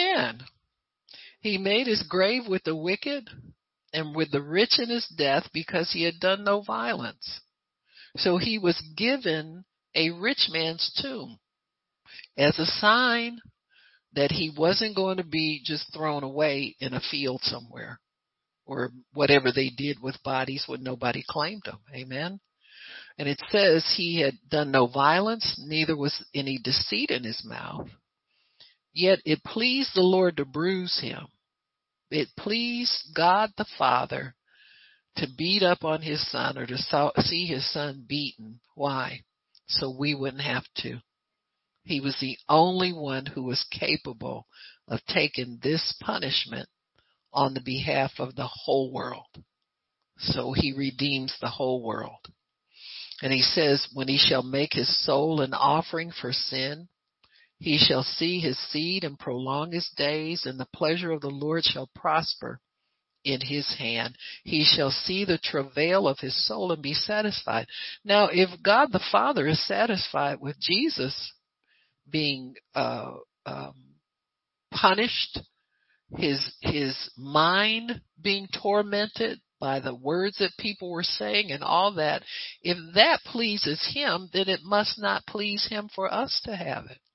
Speaker 1: grave with the wicked and with the rich in his death, because he had done no violence. So he was given a rich man's tomb as a sign that he wasn't going to be just thrown away in a field somewhere, or whatever they did with bodies when nobody claimed them. Amen. And it says he had done no violence, neither was any deceit in his mouth. Yet it pleased the Lord to bruise him. It pleased God the Father to beat up on his son, or to see his son beaten. Why? So we wouldn't have to. He was the only one who was capable of taking this punishment on the behalf of the whole world. So he redeems the whole world. And he says, when he shall make his soul an offering for sin, he shall see his seed and prolong his days, and the pleasure of the Lord shall prosper in his hand. He shall see the travail of his soul and be satisfied. Now, if God the Father is satisfied with Jesus being punished, his mind being tormented by the words that people were saying and all that, if that pleases him, then it must not please him for us to have it.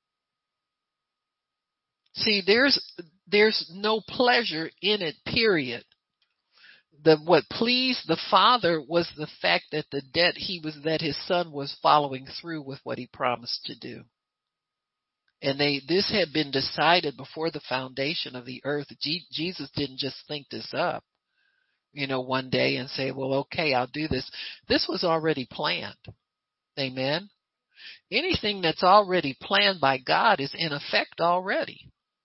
Speaker 1: See, there's no pleasure in it, period. What pleased the Father was the fact that that his son was following through with what he promised to do. And this had been decided before the foundation of the earth. Jesus didn't just think this up, one day and say, well, okay, I'll do this. This was already planned. Amen. Anything that's already planned by God is in effect already.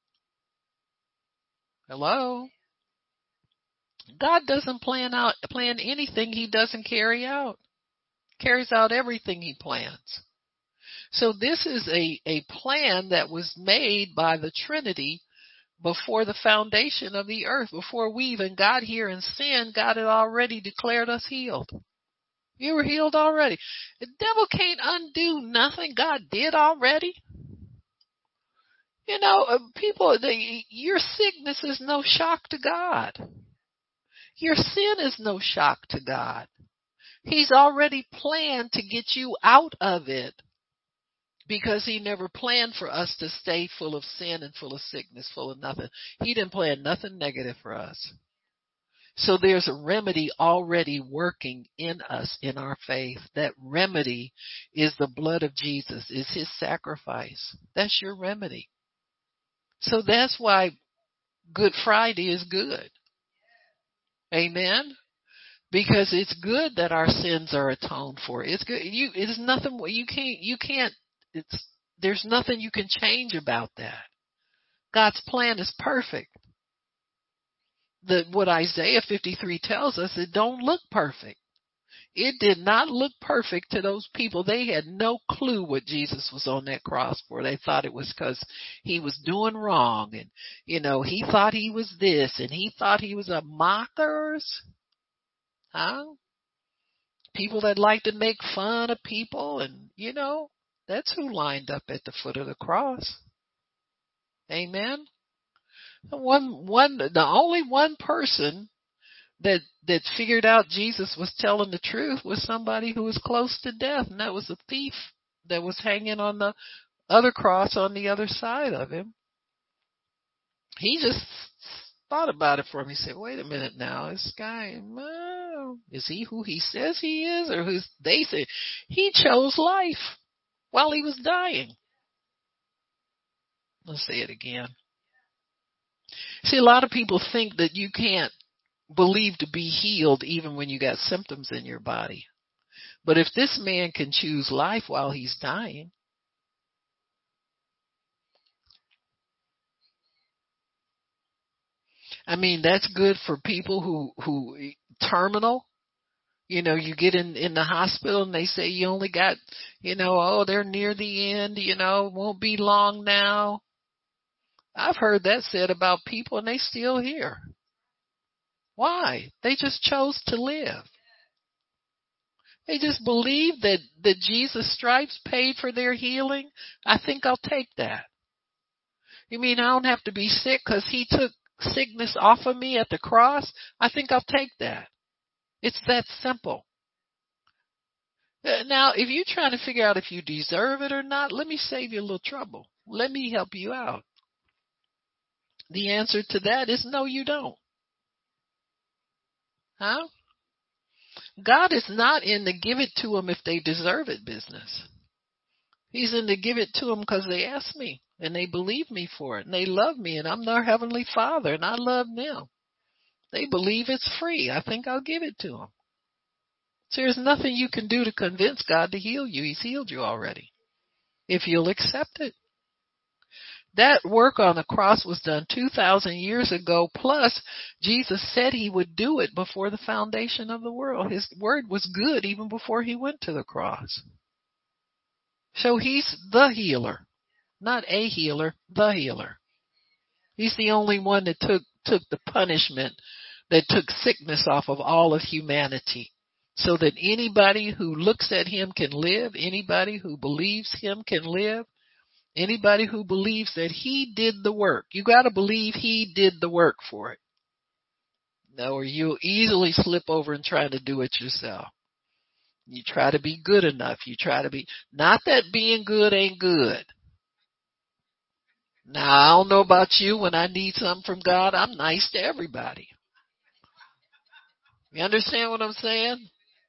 Speaker 1: Hello? God doesn't plan anything he doesn't carry out. Carries out everything he plans. So this is a plan that was made by the Trinity before the foundation of the earth. Before we even got here in sin, God had already declared us healed. You were healed already. The devil can't undo nothing God did already. People, your sickness is no shock to God. Your sin is no shock to God. He's already planned to get you out of it because he never planned for us to stay full of sin and full of sickness, full of nothing. He didn't plan nothing negative for us. So there's a remedy already working in us in our faith. That remedy is the blood of Jesus, is his sacrifice. That's your remedy. So that's why Good Friday is good. Amen. Because it's good that our sins are atoned for. It's good. It's nothing. You can't. There's nothing you can change about that. God's plan is perfect. What Isaiah 53 tells us, it don't look perfect. It did not look perfect to those people. They had no clue what Jesus was on that cross for. They thought it was because he was doing wrong, and he thought he was this, and he thought he was a mockers. Huh? People that like to make fun of people, and that's who lined up at the foot of the cross. Amen. The only one person that figured out Jesus was telling the truth was somebody who was close to death, and that was a thief that was hanging on the other cross on the other side of him. He just thought about it for him. He said, "Wait a minute now, this guy, is he who he says he is, or who they say?" He chose life while he was dying. Let's say it again. See, a lot of people think that you can't believe to be healed even when you got symptoms in your body. But if this man can choose life while he's dying, I mean, that's good for people who terminal. You get in the hospital and they say you only got, they're near the end, won't be long now. I've heard that said about people and they still here. Why? They just chose to live. They just believe that Jesus' stripes paid for their healing. I think I'll take that. You mean I don't have to be sick because he took sickness off of me at the cross? I think I'll take that. It's that simple. Now, if you're trying to figure out if you deserve it or not, let me save you a little trouble. Let me help you out. The answer to that is no, you don't. Huh? God is not in the give it to them if they deserve it business. He's in the give it to them because they asked me and they believe me for it and they love me and I'm their heavenly Father and I love them. They believe it's free. I think I'll give it to them. So there's nothing you can do to convince God to heal you. He's healed you already. If you'll accept it. That work on the cross was done 2,000 years ago. Plus, Jesus said he would do it before the foundation of the world. His word was good even before he went to the cross. So he's the healer. Not a healer, the healer. He's the only one that took the punishment, that took sickness off of all of humanity. So that anybody who looks at him can live, anybody who believes him can live, anybody who believes that he did the work. You got to believe he did the work for it. No, or you'll easily slip over and try to do it yourself. You try to be good enough. You try to be, not that being good ain't good. Now, I don't know about you. When I need something from God, I'm nice to everybody. You understand what I'm saying?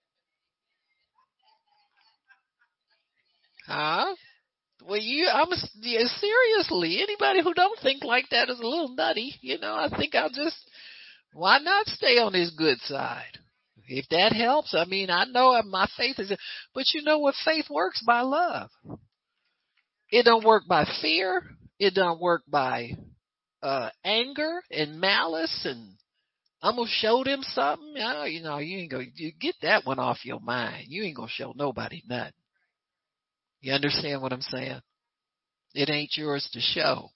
Speaker 1: Huh? Well, seriously, anybody who don't think like that is a little nutty. I think why not stay on his good side? If that helps, I mean, I know my faith is, but you know what? Faith works by love. It don't work by fear. It don't work by anger and malice and I'm gonna show them something. You ain't gonna get that one off your mind. You ain't gonna show nobody nothing. You understand what I'm saying? It ain't yours to show.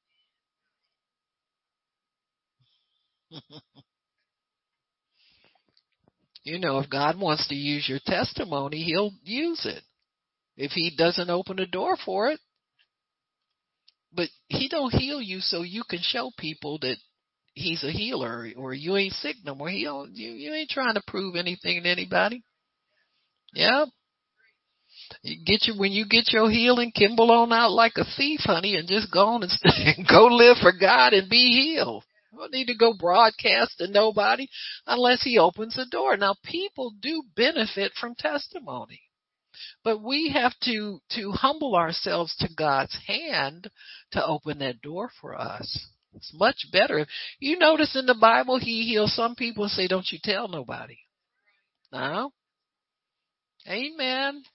Speaker 1: If God wants to use your testimony, he'll use it. If he doesn't open the door for it, But he don't heal you so you can show people that he's a healer or you ain't sick no more. You ain't trying to prove anything to anybody. Yeah. When you get your healing, Kimball on out like a thief, honey, and just go on and go live for God and be healed. You don't need to go broadcast to nobody unless he opens the door. Now, people do benefit from testimony, but we have to humble ourselves to God's hand to open that door for us. It's much better. You notice in the Bible, he heals some people and say, don't you tell nobody. No. Amen.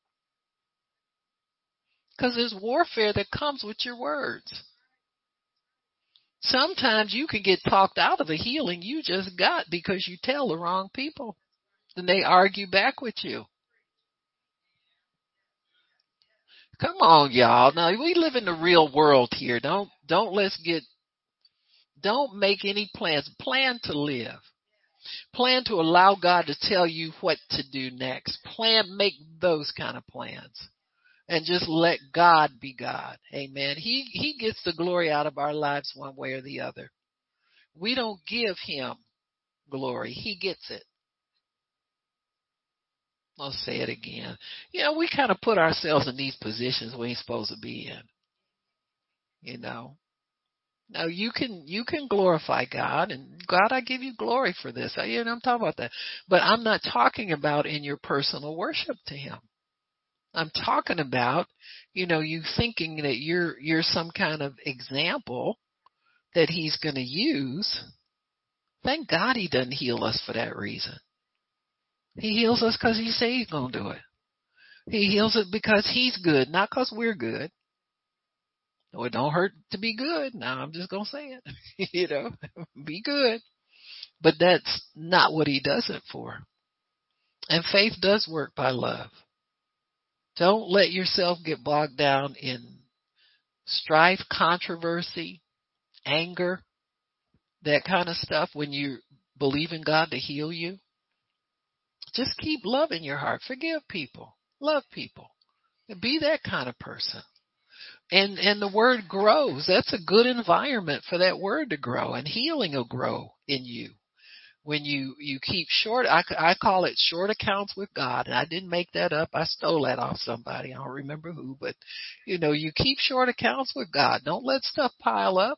Speaker 1: Because there's warfare that comes with your words. Sometimes you can get talked out of a healing you just got because you tell the wrong people. Then they argue back with you. Come on, y'all. Now we live in the real world here. Don't make any plans. Plan to live. Plan to allow God to tell you what to do next. Make those kind of plans. And just let God be God. Amen. He gets the glory out of our lives one way or the other. We don't give him glory. He gets it. I'll say it again. We kind of put ourselves in these positions we ain't supposed to be in. Now you can glorify God, and God, I give you glory for this. I'm talking about that. But I'm not talking about in your personal worship to him. I'm talking about, you thinking that you're some kind of example that he's going to use. Thank God he doesn't heal us for that reason. He heals us because he said he's going to do it. He heals it because he's good, not because we're good. No, it don't hurt to be good. Now I'm just going to say it. Be good. But that's not what he does it for. And faith does work by love. Don't let yourself get bogged down in strife, controversy, anger, that kind of stuff when you believe in God to heal you. Just keep love in your heart. Forgive people. Love people. Be that kind of person. And the word grows. That's a good environment for that word to grow, and healing will grow in you. When you keep short, I call it short accounts with God, and I didn't make that up. I stole that off somebody. I don't remember who, but you keep short accounts with God. Don't let stuff pile up,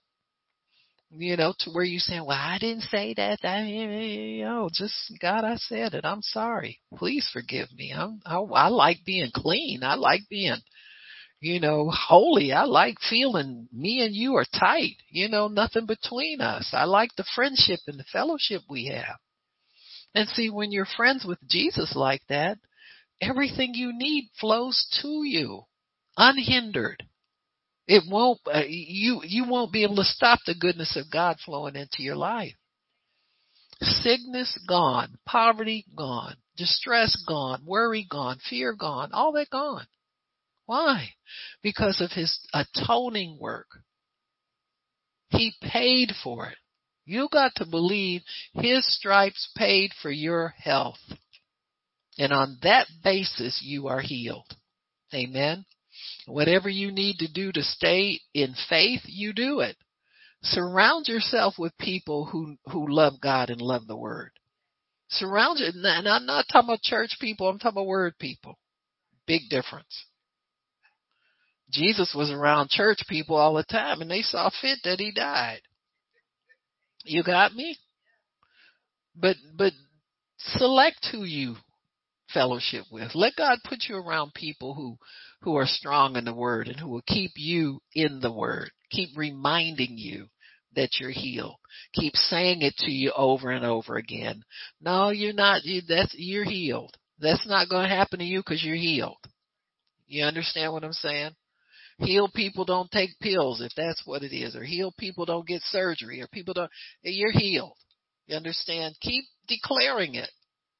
Speaker 1: to where you're saying, well, I didn't say that. Just God, I said it. I'm sorry. Please forgive me. I like being clean. I like being holy. I like feeling me and you are tight, nothing between us. I like the friendship and the fellowship we have. And see, when you're friends with Jesus like that, everything you need flows to you unhindered. It won't, you won't be able to stop the goodness of God flowing into your life. Sickness gone, poverty gone, distress gone, worry gone, fear gone, all that gone. Why? Because of his atoning work. He paid for it. You got to believe his stripes paid for your health. And on that basis, you are healed. Amen. Whatever you need to do to stay in faith, you do it. Surround yourself with people who love God and love the word. Surround you, and I'm not talking about church people, I'm talking about word people. Big difference. Jesus was around church people all the time, and they saw fit that he died. You got me? But select who you fellowship with. Let God put you around people who are strong in the word and who will keep you in the word. Keep reminding you that you're healed. Keep saying it to you over and over again. No, you're not. You're healed. That's not going to happen to you because you're healed. You understand what I'm saying? Healed people don't take pills if that's what it is, or healed people don't get surgery, or people don't. You're healed. You understand? Keep declaring it.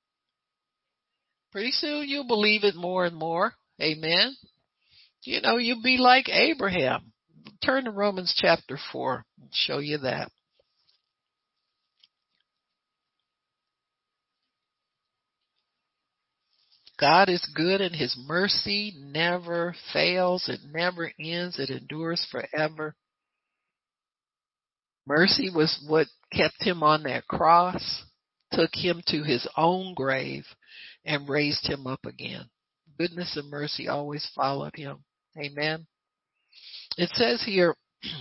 Speaker 1: Pretty soon you'll believe it more and more. Amen. You'll be like Abraham. Turn to Romans chapter 4. I'll show you that. God is good and his mercy never fails. It never ends. It endures forever. Mercy was what kept him on that cross, took him to his own grave, and raised him up again. Goodness and mercy always followed him. Amen. It says here,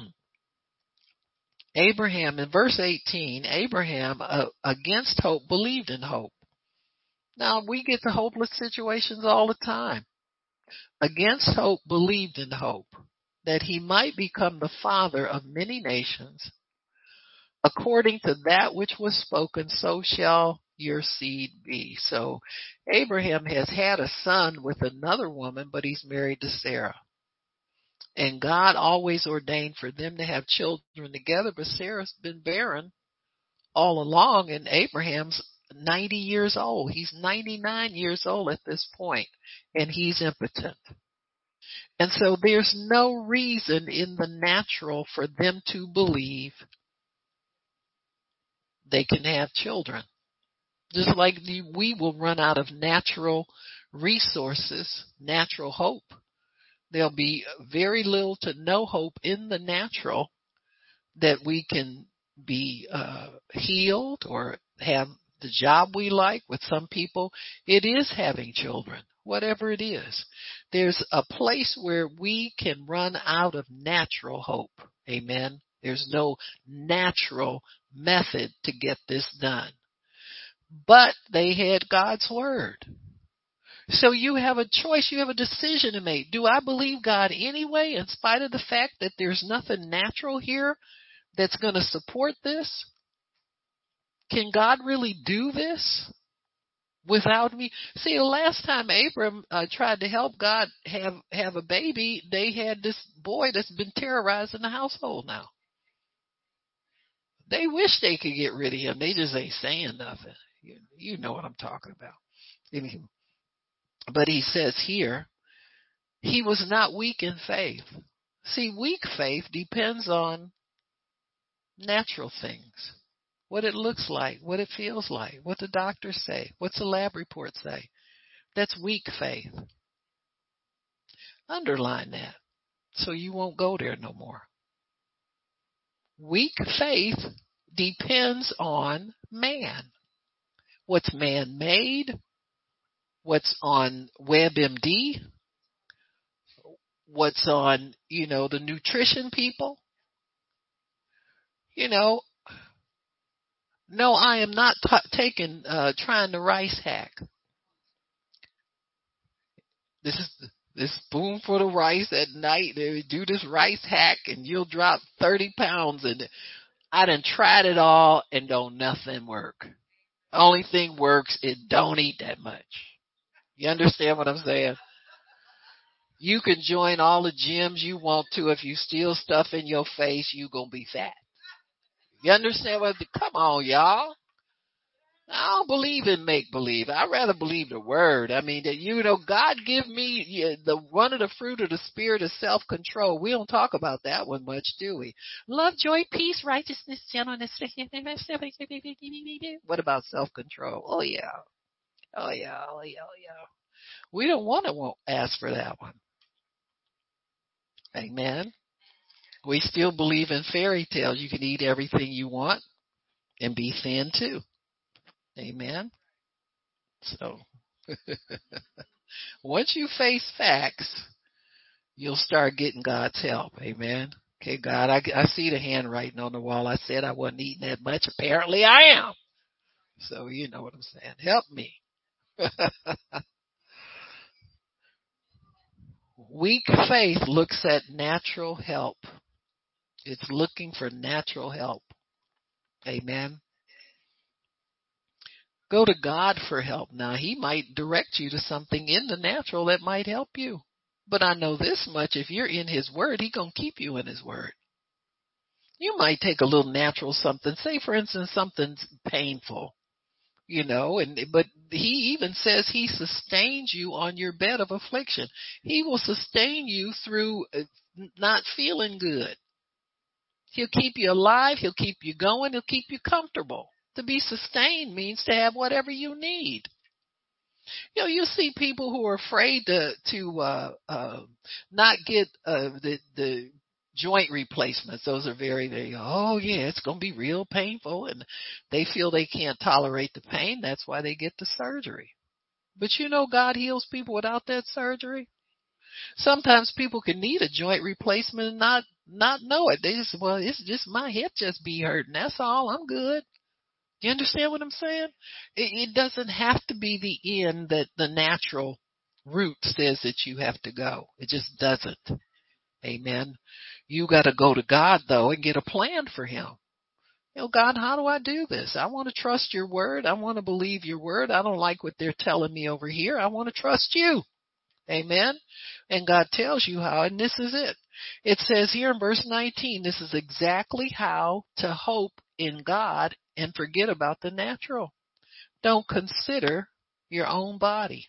Speaker 1: Abraham, in verse 18, Abraham, against hope, believed in hope. Now, we get to hopeless situations all the time. Against hope, believed in hope, that he might become the father of many nations. According to that which was spoken, so shall your seed be. So Abraham has had a son with another woman, but he's married to Sarah. And God always ordained for them to have children together, but Sarah's been barren all along, and Abraham's 90 years old. He's 99 years old at this point, and he's impotent. And so there's no reason in the natural for them to believe they can have children. Just like we will run out of natural resources, natural hope. There'll be very little to no hope in the natural that we can be healed or have the job we like. With some people, it is having children, whatever it is. There's a place where we can run out of natural hope. Amen. There's no natural method to get this done. But they had God's word. So you have a choice, you have a decision to make. Do I believe God anyway, in spite of the fact that there's nothing natural here that's going to support this? Can God really do this without me? See, the last time Abram tried to help God have a baby, they had this boy that's been terrorizing the household now. They wish they could get rid of him. They just ain't saying nothing. You know what I'm talking about. But he says here, he was not weak in faith. See, weak faith depends on natural things. What it looks like, what it feels like, what the doctors say, what's the lab report say. That's weak faith. Underline that so you won't go there no more. Weak faith depends on man. What's man-made, what's on WebMD, what's on, the nutrition people. No, I am not trying to rice hack. This is this spoonful of rice at night. They do this rice hack and you'll drop 30 pounds. And I done tried it all and don't nothing work. Only thing works is don't eat that much. You understand what I'm saying? You can join all the gyms you want to. If you steal stuff in your face, you gonna be fat. You understand what? Come on, y'all. I don't believe in make believe. I rather believe the word. I mean, that God give me the one of the fruit of the spirit is self control. We don't talk about that one much, do we? Love, joy, peace, righteousness, gentleness. What about self control? Oh yeah, oh yeah, oh yeah, oh yeah. We don't want to ask for that one. Amen. We still believe in fairy tales. You can eat everything you want and be thin too. Amen. So. Once you face facts, you'll start getting God's help. Amen. Okay, God, I see the handwriting on the wall. I said I wasn't eating that much. Apparently I am. So you know what I'm saying. Help me. Weak faith looks at natural help. It's looking for natural help. Amen. Go to God for help. Now, he might direct you to something in the natural that might help you. But I know this much. If you're in his word, he's going to keep you in his word. You might take a little natural something. Say, for instance, something's painful, but he even says he sustains you on your bed of affliction. He will sustain you through not feeling good. He'll keep you alive. He'll keep you going. He'll keep you comfortable. To be sustained means to have whatever you need. You see people who are afraid to not get the joint replacements. Those are very, oh yeah, it's going to be real painful, and they feel they can't tolerate the pain. That's why they get the surgery. But God heals people without that surgery. Sometimes people can need a joint replacement and not know it. They just, well, it's just my hip just be hurting. That's all. I'm good. You understand what I'm saying? It doesn't have to be the end that the natural route says that you have to go. It just doesn't. Amen. You got to go to God though and get a plan for him. God, how do I do this? I want to trust your word. I want to believe your word. I don't like what they're telling me over here. I want to trust you. Amen. And God tells you how, and this is it. It says here in verse 19, this is exactly how to hope in God and forget about the natural. Don't consider your own body.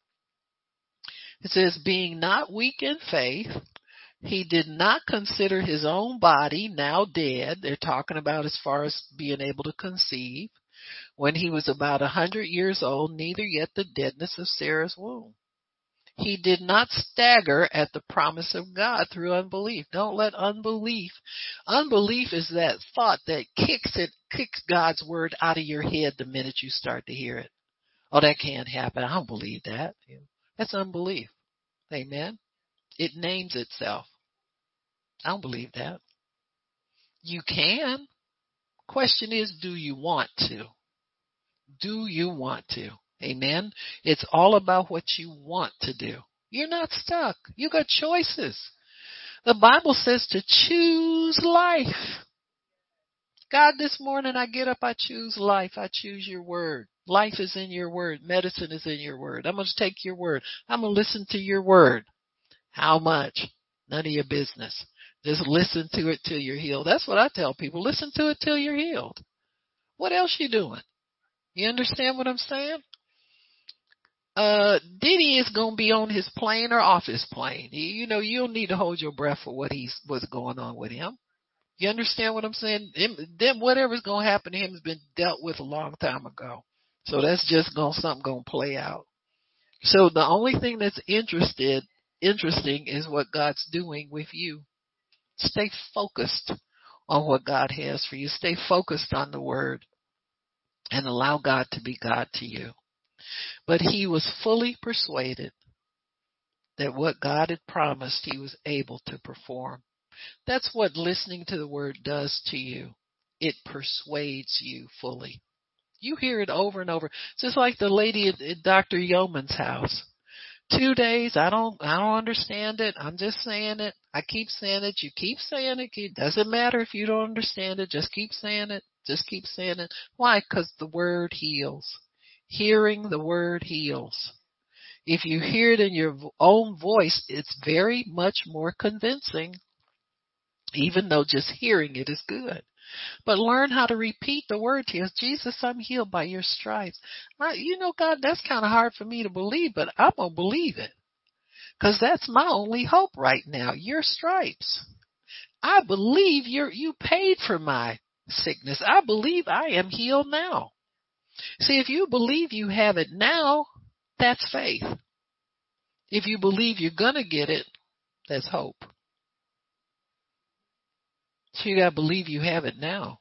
Speaker 1: It says, being not weak in faith, he did not consider his own body now dead. They're talking about as far as being able to conceive. When he was about 100 years old, neither yet the deadness of Sarah's womb. He did not stagger at the promise of God through unbelief. Don't let unbelief is that thought that kicks God's word out of your head the minute you start to hear it. Oh, that can't happen. I don't believe that. That's unbelief. Amen. It names itself. I don't believe that. You can. Question is, do you want to? Do you want to? Amen. It's all about what you want to do. You're not stuck. You got choices. The Bible says to choose life. God, this morning I get up, I choose life. I choose your word. Life is in your word. Medicine is in your word. I'm going to take your word. I'm going to listen to your word. How much? None of your business. Just listen to it till you're healed. That's what I tell people. Listen to it till you're healed. What else you doing? You understand what I'm saying? Diddy is going to be on his plane or off his plane. You don't need to hold your breath for what's going on with him. You understand what I'm saying? Then whatever's going to happen to him has been dealt with a long time ago. So that's just something going to play out. So the only thing that's interesting is what God's doing with you. Stay focused on what God has for you. Stay focused on the word and allow God to be God to you. But he was fully persuaded that what God had promised he was able to perform. That's what listening to the word does to you. It persuades you fully. You hear it over and over. Just like the lady at Dr. Yeoman's house. 2 days, I don't understand it. I'm just saying it. I keep saying it. You keep saying it. It doesn't matter if you don't understand it. Just keep saying it. Just keep saying it. Why? Because the word heals. Hearing the word heals. If you hear it in your own voice, it's very much more convincing, even though just hearing it is good. But learn how to repeat the word to you. Jesus, I'm healed by your stripes. God, that's kind of hard for me to believe, but I'm going to believe it. Because that's my only hope right now, your stripes. I believe you paid for my sickness. I believe I am healed now. See, if you believe you have it now, that's faith. If you believe you're going to get it, that's hope. So you got to believe you have it now.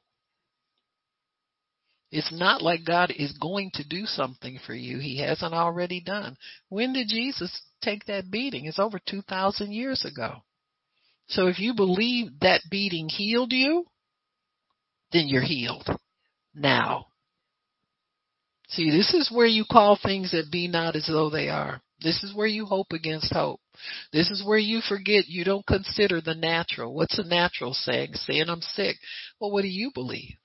Speaker 1: It's not like God is going to do something for you he hasn't already done. When did Jesus take that beating? It's over 2,000 years ago. So if you believe that beating healed you, then you're healed now. See, this is where you call things that be not as though they are. This is where you hope against hope. This is where you forget, you don't consider the natural. What's the natural saying? Saying I'm sick. Well, what do you believe?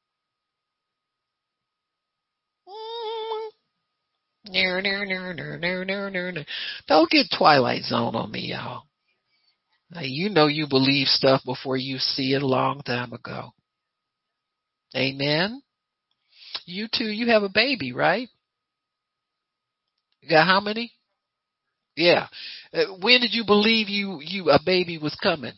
Speaker 1: No, no, no, no, no, no, no, no. Don't get Twilight Zone on me, y'all. Now, you believe stuff before you see it a long time ago. Amen. You too, you have a baby, right? You got how many? Yeah. When did you believe a baby was coming?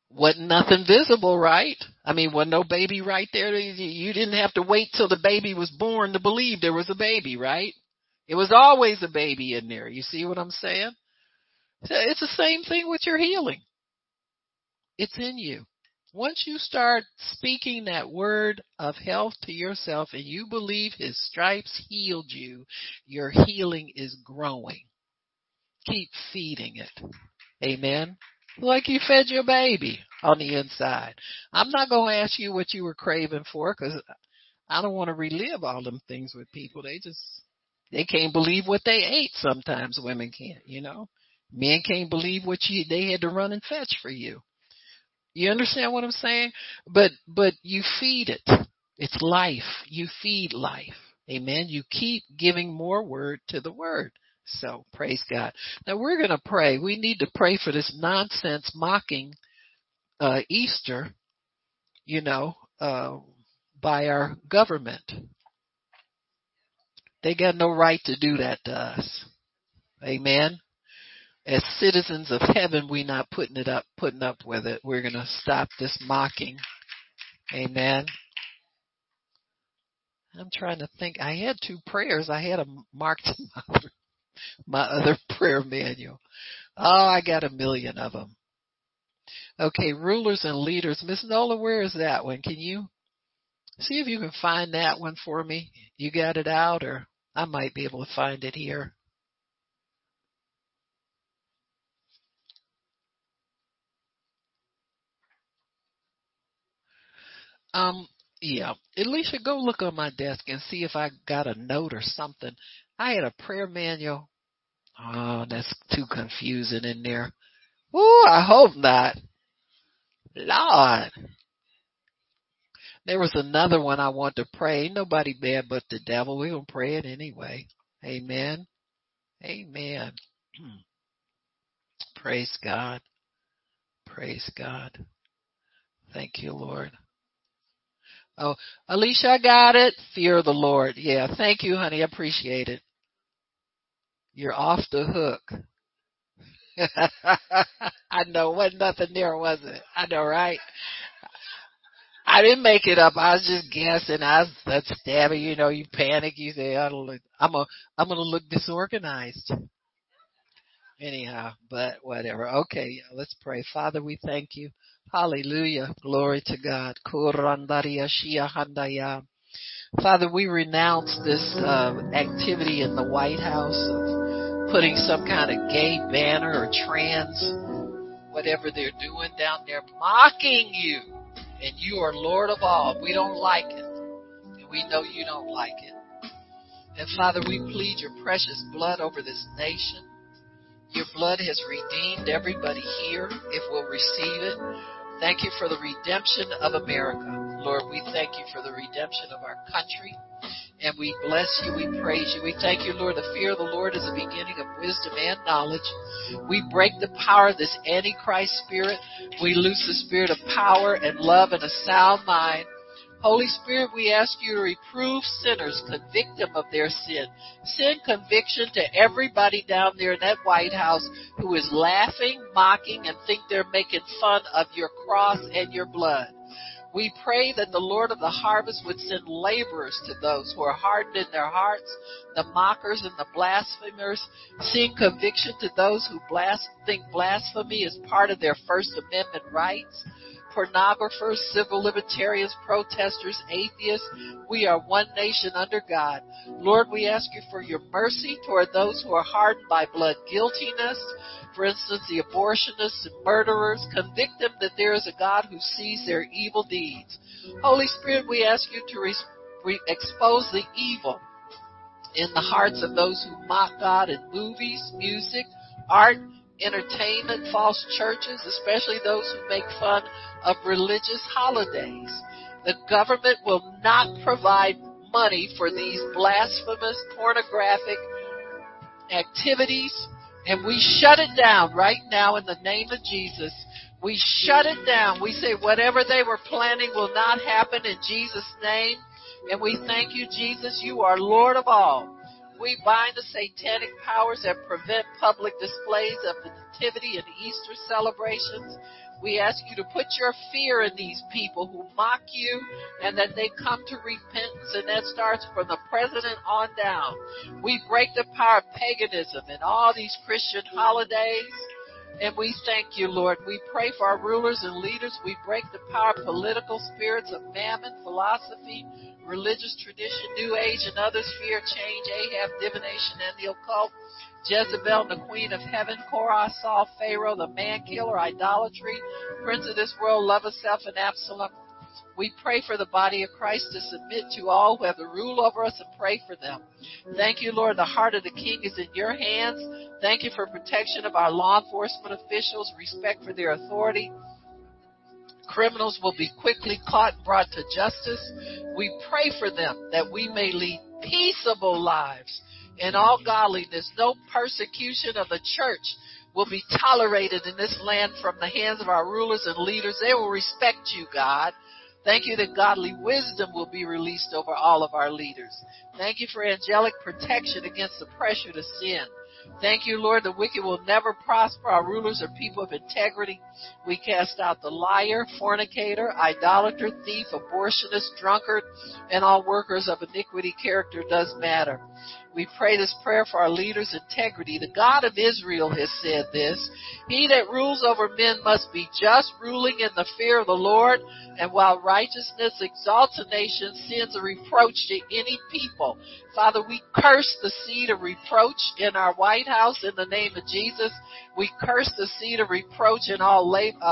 Speaker 1: Wasn't nothing visible, right? I mean, wasn't no baby right there. You didn't have to wait till the baby was born to believe there was a baby, right? It was always a baby in there. You see what I'm saying? So it's the same thing with your healing. It's in you. Once you start speaking that word of health to yourself and you believe his stripes healed you, your healing is growing. Keep feeding it. Amen. Like you fed your baby on the inside. I'm not going to ask you what you were craving for because I don't want to relive all them things with people. They can't believe what they ate sometimes. Women can't. Men can't believe what they had to run and fetch for you. You understand what I'm saying? But you feed it. It's life. You feed life. Amen. You keep giving more word to the word. So praise God. Now we're going to pray. We need to pray for this nonsense mocking Easter, by our government. They got no right to do that to us. Amen. As citizens of heaven, we're not putting up with it. We're going to stop this mocking. Amen. I'm trying to think. I had 2 prayers. I had them marked in my other prayer manual. Oh, I got a million of them. Okay, rulers and leaders. Miss Nola, where is that one? Can you see if you can find that one for me? You got it out, or I might be able to find it here. Yeah. Alicia, go look on my desk and see if I got a note or something. I had a prayer manual. Oh, that's too confusing in there. Ooh, I hope not. Lord. There was another one I want to pray. Ain't nobody bad but the devil. We're going to pray it anyway. Amen. Amen. Praise God. Praise God. Thank you, Lord. Oh, Alicia, I got it. Fear of the Lord. Yeah, thank you, honey. I appreciate it. You're off the hook. I know. Wasn't nothing there, was it? I know, right? I didn't make it up. I was just guessing. That's stabbing. You panic. You say, I'm gonna look disorganized. Anyhow, but whatever. Okay, yeah, let's pray. Father, we thank you. Hallelujah. Glory to God. Kurandaria shia handaya. Father, we renounce this activity in the White House of putting some kind of gay banner or trans, whatever they're doing down there, mocking you. And you are Lord of all. We don't like it. And we know you don't like it. And Father, we plead your precious blood over this nation. Your blood has redeemed everybody here if we'll receive it. Thank you for the redemption of America. Lord, we thank you for the redemption of our country. And we bless you. We praise you. We thank you, Lord. The fear of the Lord is the beginning of wisdom and knowledge. We break the power of this Antichrist spirit. We loose the spirit of power and love and a sound mind. Holy Spirit, we ask you to reprove sinners, convict them of their sin. Send conviction to everybody down there in that White House who is laughing, mocking, and think they're making fun of your cross and your blood. We pray that the Lord of the harvest would send laborers to those who are hardened in their hearts, the mockers and the blasphemers. Send conviction to those who think blasphemy is part of their First Amendment rights. Pornographers, civil libertarians, protesters, atheists. We are one nation under God. Lord, we ask you for your mercy toward those who are hardened by blood guiltiness. For instance, the abortionists and murderers. Convict them that there is a God who sees their evil deeds. Holy Spirit, we ask you to expose the evil in the hearts of those who mock God in movies, music, art, entertainment, false churches, especially those who make fun of religious holidays. The government will not provide money for these blasphemous, pornographic activities, and we shut it down right now in the name of Jesus. We shut it down. We say whatever they were planning will not happen in Jesus' name. And we thank you, Jesus, you are Lord of all. We bind the satanic powers that prevent public displays of the nativity and Easter celebrations. We ask you to put your fear in these people who mock you and that they come to repentance, and that starts from the president on down. We break the power of paganism in all these Christian holidays, and we thank you, Lord. We pray for our rulers and leaders. We break the power of political spirits of mammon, philosophy, religious tradition, New Age, and others, fear, change, Ahab, divination, and the occult. Jezebel, the queen of heaven, Korah, Saul, Pharaoh, the man-killer, idolatry, prince of this world, love of self, and Absalom. We pray for the body of Christ to submit to all who have the rule over us and pray for them. Thank you, Lord. The heart of the king is in your hands. Thank you for protection of our law enforcement officials, respect for their authority. Criminals will be quickly caught and brought to justice. We pray for them that we may lead peaceable lives in all godliness. No persecution of the church will be tolerated in this land from the hands of our rulers and leaders. They will respect you, God. Thank you that godly wisdom will be released over all of our leaders. Thank you for angelic protection against the pressure to sin. Thank you, Lord, the wicked will never prosper. Our rulers are people of integrity. We cast out the liar, fornicator, idolater, thief, abortionist, drunkard, and all workers of iniquity. Character does matter. We pray this prayer for our leaders' integrity. The God of Israel has said this: He that rules over men must be just, ruling in the fear of the Lord. And while righteousness exalts a nation, sends a reproach to any people. Father, we curse the seed of reproach in our White House in the name of Jesus. We curse the seed of reproach in all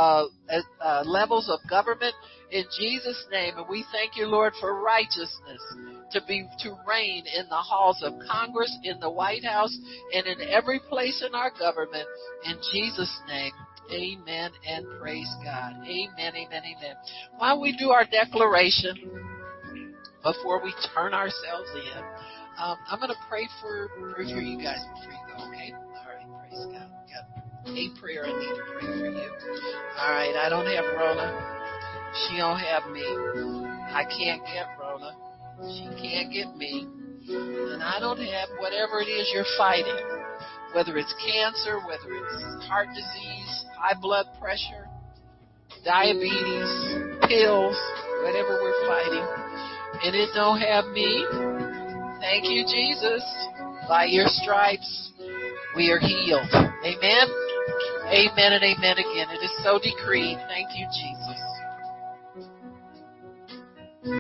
Speaker 1: levels of government in Jesus' name. And we thank you, Lord, for righteousness to reign in the halls of Congress, in the White House, and in every place in our government. In Jesus' name, amen and praise God. Amen, amen, amen. While we do our declaration, before we turn ourselves in, I'm going to pray for you guys before you go, okay? All right, praise God. Got a prayer I need to pray for you. All right, I don't have Rhoda. She don't have me. I can't get Rhoda. She can't get me. And I don't have whatever it is you're fighting, whether it's cancer, whether it's heart disease, high blood pressure, diabetes, pills, whatever we're fighting. And it don't have me. Thank you, Jesus. By your stripes, we are healed. Amen. Amen and amen again. It is so decreed. Thank you, Jesus.